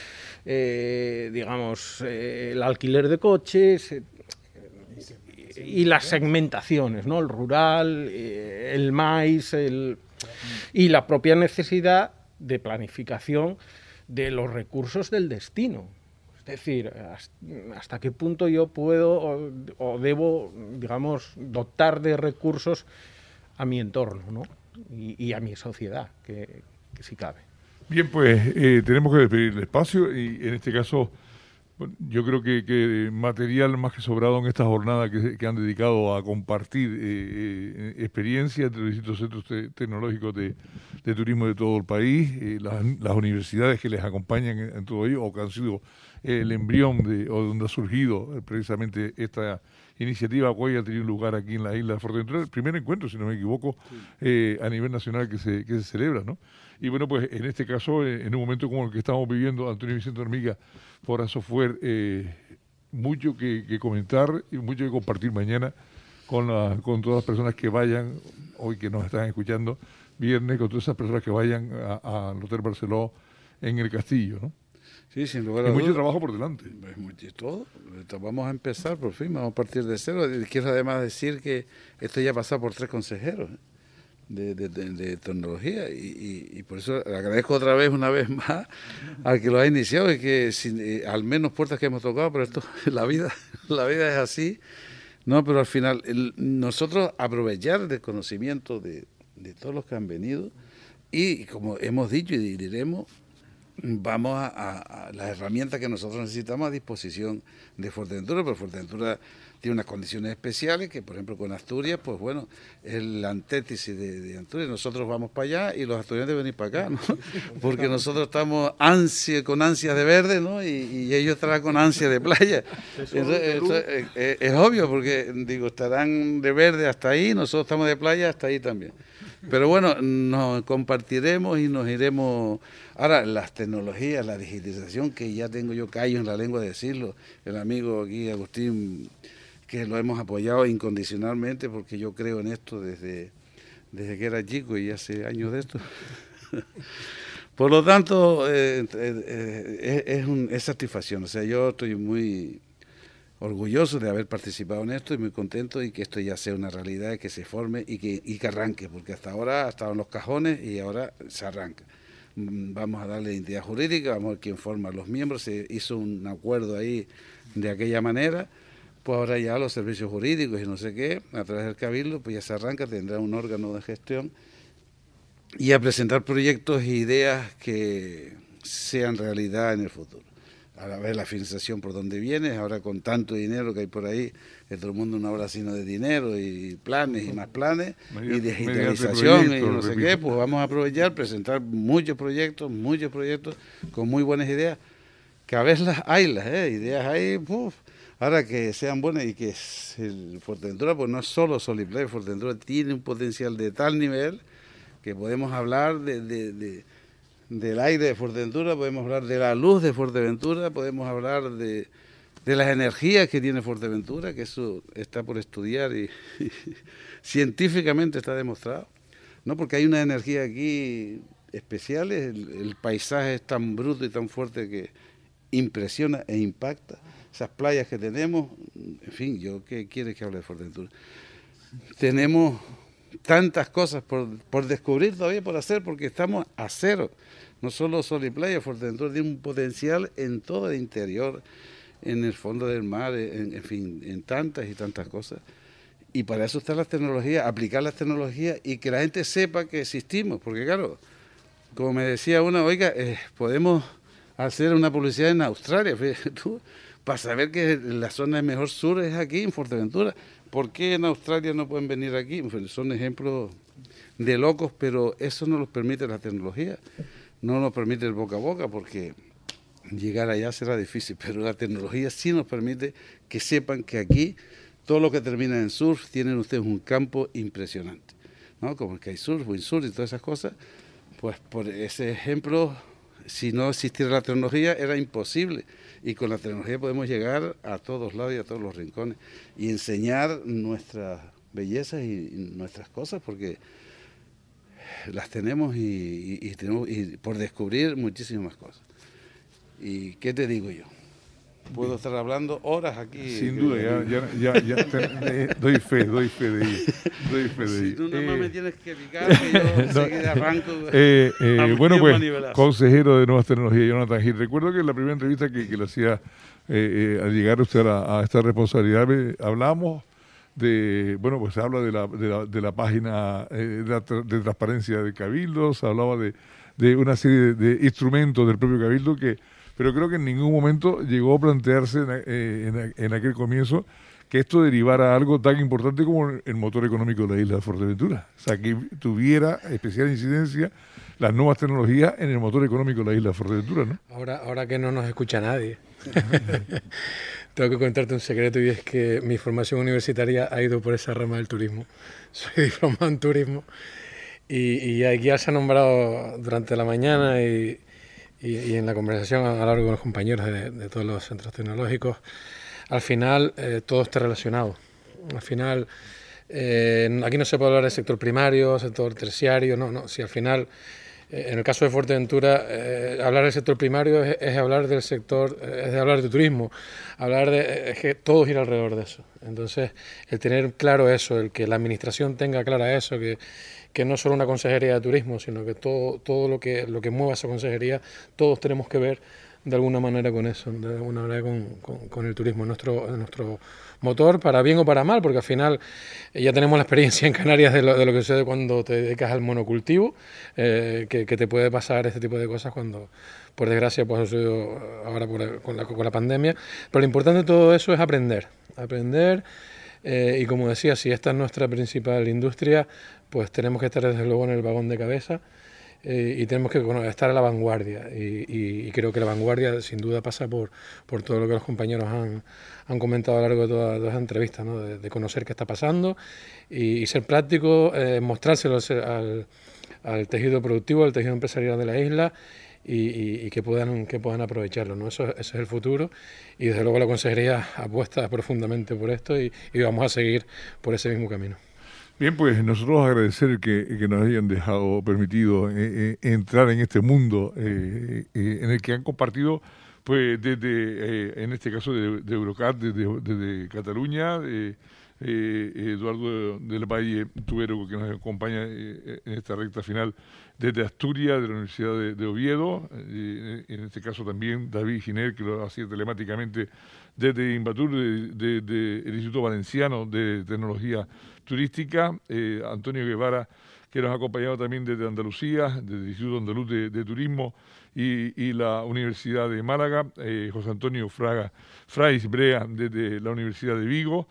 eh, digamos, eh, el alquiler de coches eh, y las segmentaciones, ¿no? El rural, eh, el maíz, el, y la propia necesidad de planificación de los recursos del destino. Es decir, hasta qué punto yo puedo o, o debo, digamos, dotar de recursos a mi entorno, ¿no? y, y a mi sociedad, que, que sí cabe. Bien, pues eh, tenemos que despedir el espacio y en este caso bueno, yo creo que, que material más que sobrado en esta jornada que, que han dedicado a compartir eh, eh, experiencias de los distintos centros te tecnológicos de, de turismo de todo el país, eh, las, las universidades que les acompañan en, en todo ello o que han sido el embrión de, o donde ha surgido precisamente esta iniciativa que haya tenido lugar aquí en la isla de Fuerteventura, el primer encuentro, si no me equivoco, sí. eh, a nivel nacional que se, que se celebra, ¿no? Y bueno, pues en este caso, eh, en un momento como el que estamos viviendo, Antonio Vicente Hormiga, Fora Software, eh, mucho que, que comentar y mucho que compartir mañana con, la, con todas las personas que vayan, hoy que nos están escuchando, viernes, con todas esas personas que vayan al Hotel Barceló en el Castillo, ¿no? Sí, sin lugar a dudas. Hay mucho trabajo por delante. Pues mucho, todo. Vamos a empezar por fin, vamos a partir de cero. Quiero además decir que esto ya ha pasado por tres consejeros de, de, de, de tecnología y, y, y por eso le agradezco otra vez, una vez más, al que lo ha iniciado y que sin, eh, al menos puertas que hemos tocado, pero esto, la vida, la vida es así. No, pero al final, el, nosotros aprovechar del conocimiento de, de todos los que han venido y, como hemos dicho y diremos, vamos a, a, a las herramientas que nosotros necesitamos a disposición de Fuerteventura, pero Fuerteventura tiene unas condiciones especiales que, por ejemplo, con Asturias, pues bueno, es la antítesis de, de Asturias. Nosotros vamos para allá y los asturianos deben ir para acá, ¿no? Porque nosotros estamos ansia, con ansias de verde, ¿no? Y, y ellos estarán con ansias de playa. Entonces, esto es, es, es obvio, porque, digo, estarán de verde hasta ahí, nosotros estamos de playa hasta ahí también. Pero bueno, nos compartiremos y nos iremos. Ahora, las tecnologías, la digitalización, que ya tengo yo callo en la lengua de decirlo, el amigo aquí, Agustín, que lo hemos apoyado incondicionalmente, porque yo creo en esto desde, desde que era chico y hace años de esto. Por lo tanto, eh, eh, es, es, un, es satisfacción. O sea, yo estoy muy orgulloso de haber participado en esto y muy contento y que esto ya sea una realidad, que se forme y que, y que arranque, porque hasta ahora ha estado en los cajones y ahora se arranca. Vamos a darle identidad jurídica, vamos a ver quién forma los miembros, se hizo un acuerdo ahí de aquella manera, pues ahora ya los servicios jurídicos y no sé qué, a través del Cabildo, pues ya se arranca, tendrá un órgano de gestión y a presentar proyectos e ideas que sean realidad en el futuro. A ver la financiación por dónde viene, ahora con tanto dinero que hay por ahí, que todo el mundo no habla sino de dinero y planes y más planes, mediante, y digitalización y no sé qué, pues vamos a aprovechar, presentar muchos proyectos, muchos proyectos con muy buenas ideas, que a veces las hay, las ¿eh? ideas hay, uf, ahora que sean buenas y que el Fuerteventura, pues no es solo Soliplay, Fuerteventura tiene un potencial de tal nivel que podemos hablar de... de, de del aire de Fuerteventura, podemos hablar de la luz de Fuerteventura, podemos hablar de, de las energías que tiene Fuerteventura, que eso está por estudiar y, y científicamente está demostrado, ¿no? Porque hay una energía aquí especial, el, el paisaje es tan bruto y tan fuerte que impresiona e impacta, esas playas que tenemos, en fin, yo qué quieres que hable de Fuerteventura. Tenemos tantas cosas por, por descubrir todavía, por hacer, porque estamos a cero. No solo Sol y Playa, Fuerteventura tiene un potencial en todo el interior, en el fondo del mar, en, en fin, en tantas y tantas cosas. Y para eso están las tecnologías, aplicar las tecnologías y que la gente sepa que existimos, porque claro, como me decía una, oiga, eh, podemos hacer una publicidad en Australia, tú, para saber que la zona de mejor sur es aquí, en Fuerteventura. ¿Por qué en Australia no pueden venir aquí? Son ejemplos de locos, pero eso no los permite la tecnología, no nos permite el boca a boca, porque llegar allá será difícil, pero la tecnología sí nos permite que sepan que aquí todo lo que termina en surf tienen ustedes un campo impresionante, ¿no? Como el kitesurf, windsurf y todas esas cosas. Pues por ese ejemplo, si no existiera la tecnología era imposible, y con la tecnología podemos llegar a todos lados y a todos los rincones y enseñar nuestras bellezas y, y nuestras cosas, porque las tenemos y, y, y tenemos y por descubrir muchísimas cosas. ¿Y qué te digo yo? Puedo estar hablando horas aquí. Sin duda, ya, ya, ya, ya te, eh, doy fe, doy fe de ello. Doy fe de ello. Si tú nada más eh, me tienes que picar, y yo no, enseguida arranco. Eh, eh, bueno, pues, consejero de Nuevas Tecnologías, Jonathan Gil. Recuerdo que en la primera entrevista que, que le hacía eh, eh, al llegar usted a, a esta responsabilidad, eh, hablamos de, bueno, pues se habla de la, de la, de la página eh, de, de transparencia de Cabildo, se hablaba de, de una serie de, de instrumentos del propio Cabildo que, pero creo que en ningún momento llegó a plantearse en, eh, en, en aquel comienzo que esto derivara a algo tan importante como el motor económico de la isla de Fuerteventura. O sea, que tuviera especial incidencia las nuevas tecnologías en el motor económico de la isla de Fuerteventura, ¿no? Ahora, ahora que no nos escucha nadie. tengo que contarte un secreto, y es que mi formación universitaria ha ido por esa rama del turismo. Soy diplomado en turismo y, y aquí ya se ha nombrado durante la mañana y, y, y en la conversación a lo largo con los compañeros de, de todos los centros tecnológicos. Al final eh, todo está relacionado. Al final eh, aquí no se puede hablar del sector primario, sector terciario, no, no. Si al final, eh, en el caso de Fuerteventura, eh, hablar del sector primario es, es hablar del sector, eh, es de hablar de turismo, hablar de, es que todo gira alrededor de eso. Entonces, el tener claro eso, el que la administración tenga clara eso, que, que no solo una consejería de turismo, sino que todo, todo lo que, lo que mueva esa consejería, todos tenemos que ver de alguna manera con eso, de alguna manera con, con, con el turismo, nuestro, nuestro motor, para bien o para mal, porque al final eh, ya tenemos la experiencia en Canarias de lo, de lo que sucede cuando te dedicas al monocultivo, eh, que, que te puede pasar este tipo de cosas cuando, por desgracia, pues ha sucedido ahora por, con, la, con la pandemia. Pero lo importante de todo eso es aprender, aprender, eh, y como decía, si esta es nuestra principal industria, pues tenemos que estar desde luego en el vagón de cabeza. Eh, y tenemos que bueno, estar a la vanguardia y, y, y creo que la vanguardia sin duda pasa por, por todo lo que los compañeros han, han comentado a lo largo de todas las entrevistas, ¿no? de, de conocer qué está pasando y, y ser práctico, eh, mostrárselo al, al tejido productivo, al tejido empresarial de la isla y, y, y que puedan que puedan aprovecharlo, ¿no? Eso, ese es el futuro y desde luego la consejería apuesta profundamente por esto y, y vamos a seguir por ese mismo camino. Bien, pues nosotros agradecer que, que nos hayan dejado permitido eh, eh, entrar en este mundo eh, eh, en el que han compartido, pues desde, eh, en este caso de, de Eurocat, desde, desde Cataluña, eh, eh, Eduardo del Valle Tubero, que nos acompaña eh, en esta recta final, desde Asturias, de la Universidad de, de Oviedo, eh, en este caso también David Giner, que lo hacía telemáticamente desde Invatur, del de, de, de Instituto Valenciano de Tecnología Turística, eh, Antonio Guevara, que nos ha acompañado también desde Andalucía, desde el Instituto Andaluz de, de Turismo y, y la Universidad de Málaga, eh, José Antonio Fraga, Frais Brea desde la Universidad de Vigo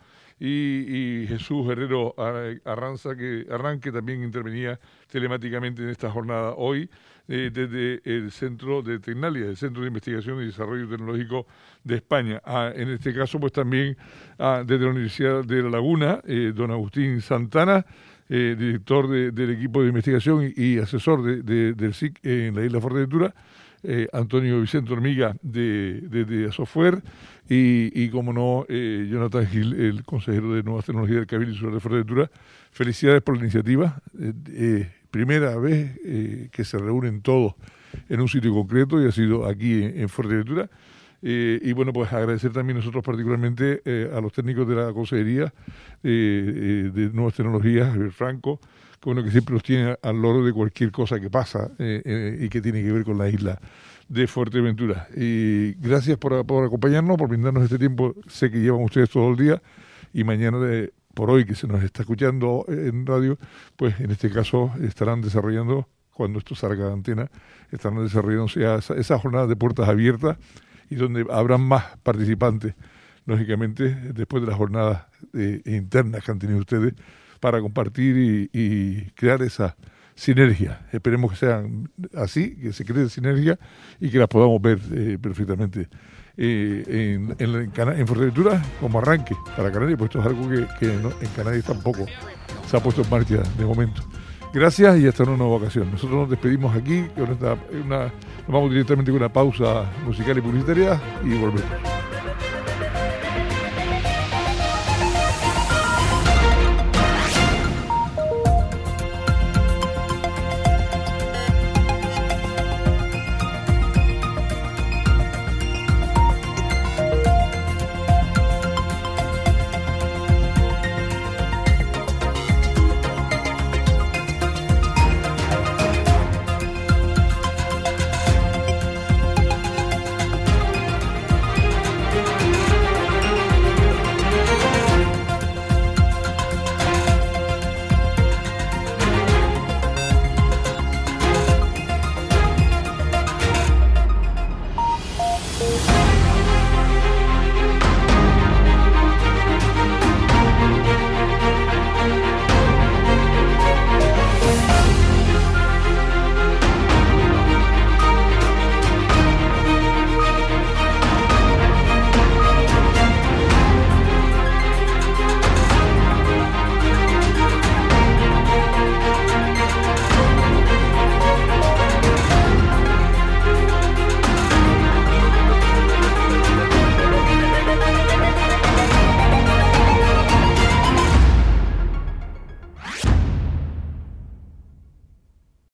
y, y Jesús Herrero Arranza, que, Arran, que también intervenía telemáticamente en esta jornada hoy, eh, desde el Centro de Tecnalia, el Centro de Investigación y Desarrollo Tecnológico de España. Ah, en este caso, pues también ah, desde la Universidad de La Laguna, eh, don Agustín Santana, eh, director de, del equipo de investigación y, y asesor de, de, del S I C en la isla Fuerteventura, eh, Antonio Vicente Hormiga de, de, de Software y, y como no, eh, Jonathan Gil, el consejero de Nuevas Tecnologías del Cabildo Insular de Fuerteventura. Felicidades por la iniciativa. Eh, eh, primera vez eh, que se reúnen todos en un sitio concreto y ha sido aquí en, en Fuerteventura. Eh, y bueno, pues agradecer también nosotros particularmente eh, a los técnicos de la Consejería eh, eh, de Nuevas Tecnologías, Javier Franco, que, bueno, que siempre los tiene al loro de cualquier cosa que pasa eh, eh, y que tiene que ver con la isla de Fuerteventura. Y gracias por, por acompañarnos, por brindarnos este tiempo. Sé que llevan ustedes todo el día y mañana de, por hoy que se nos está escuchando en radio, pues en este caso estarán desarrollando, cuando esto salga de antena, estarán desarrollando esa, esa jornada de puertas abiertas y donde habrán más participantes, lógicamente, después de las jornadas eh, internas que han tenido ustedes para compartir y, y crear esa sinergia. Esperemos que sean así, que se cree sinergia y que las podamos ver eh, perfectamente eh, en, en, en Fuerteventura como arranque para Canarias, pues esto es algo que, que no, en Canarias tampoco se ha puesto en marcha de momento. Gracias y hasta una nueva ocasión. Nosotros nos despedimos aquí, con esta, una, nos vamos directamente con una pausa musical y publicitaria y volvemos.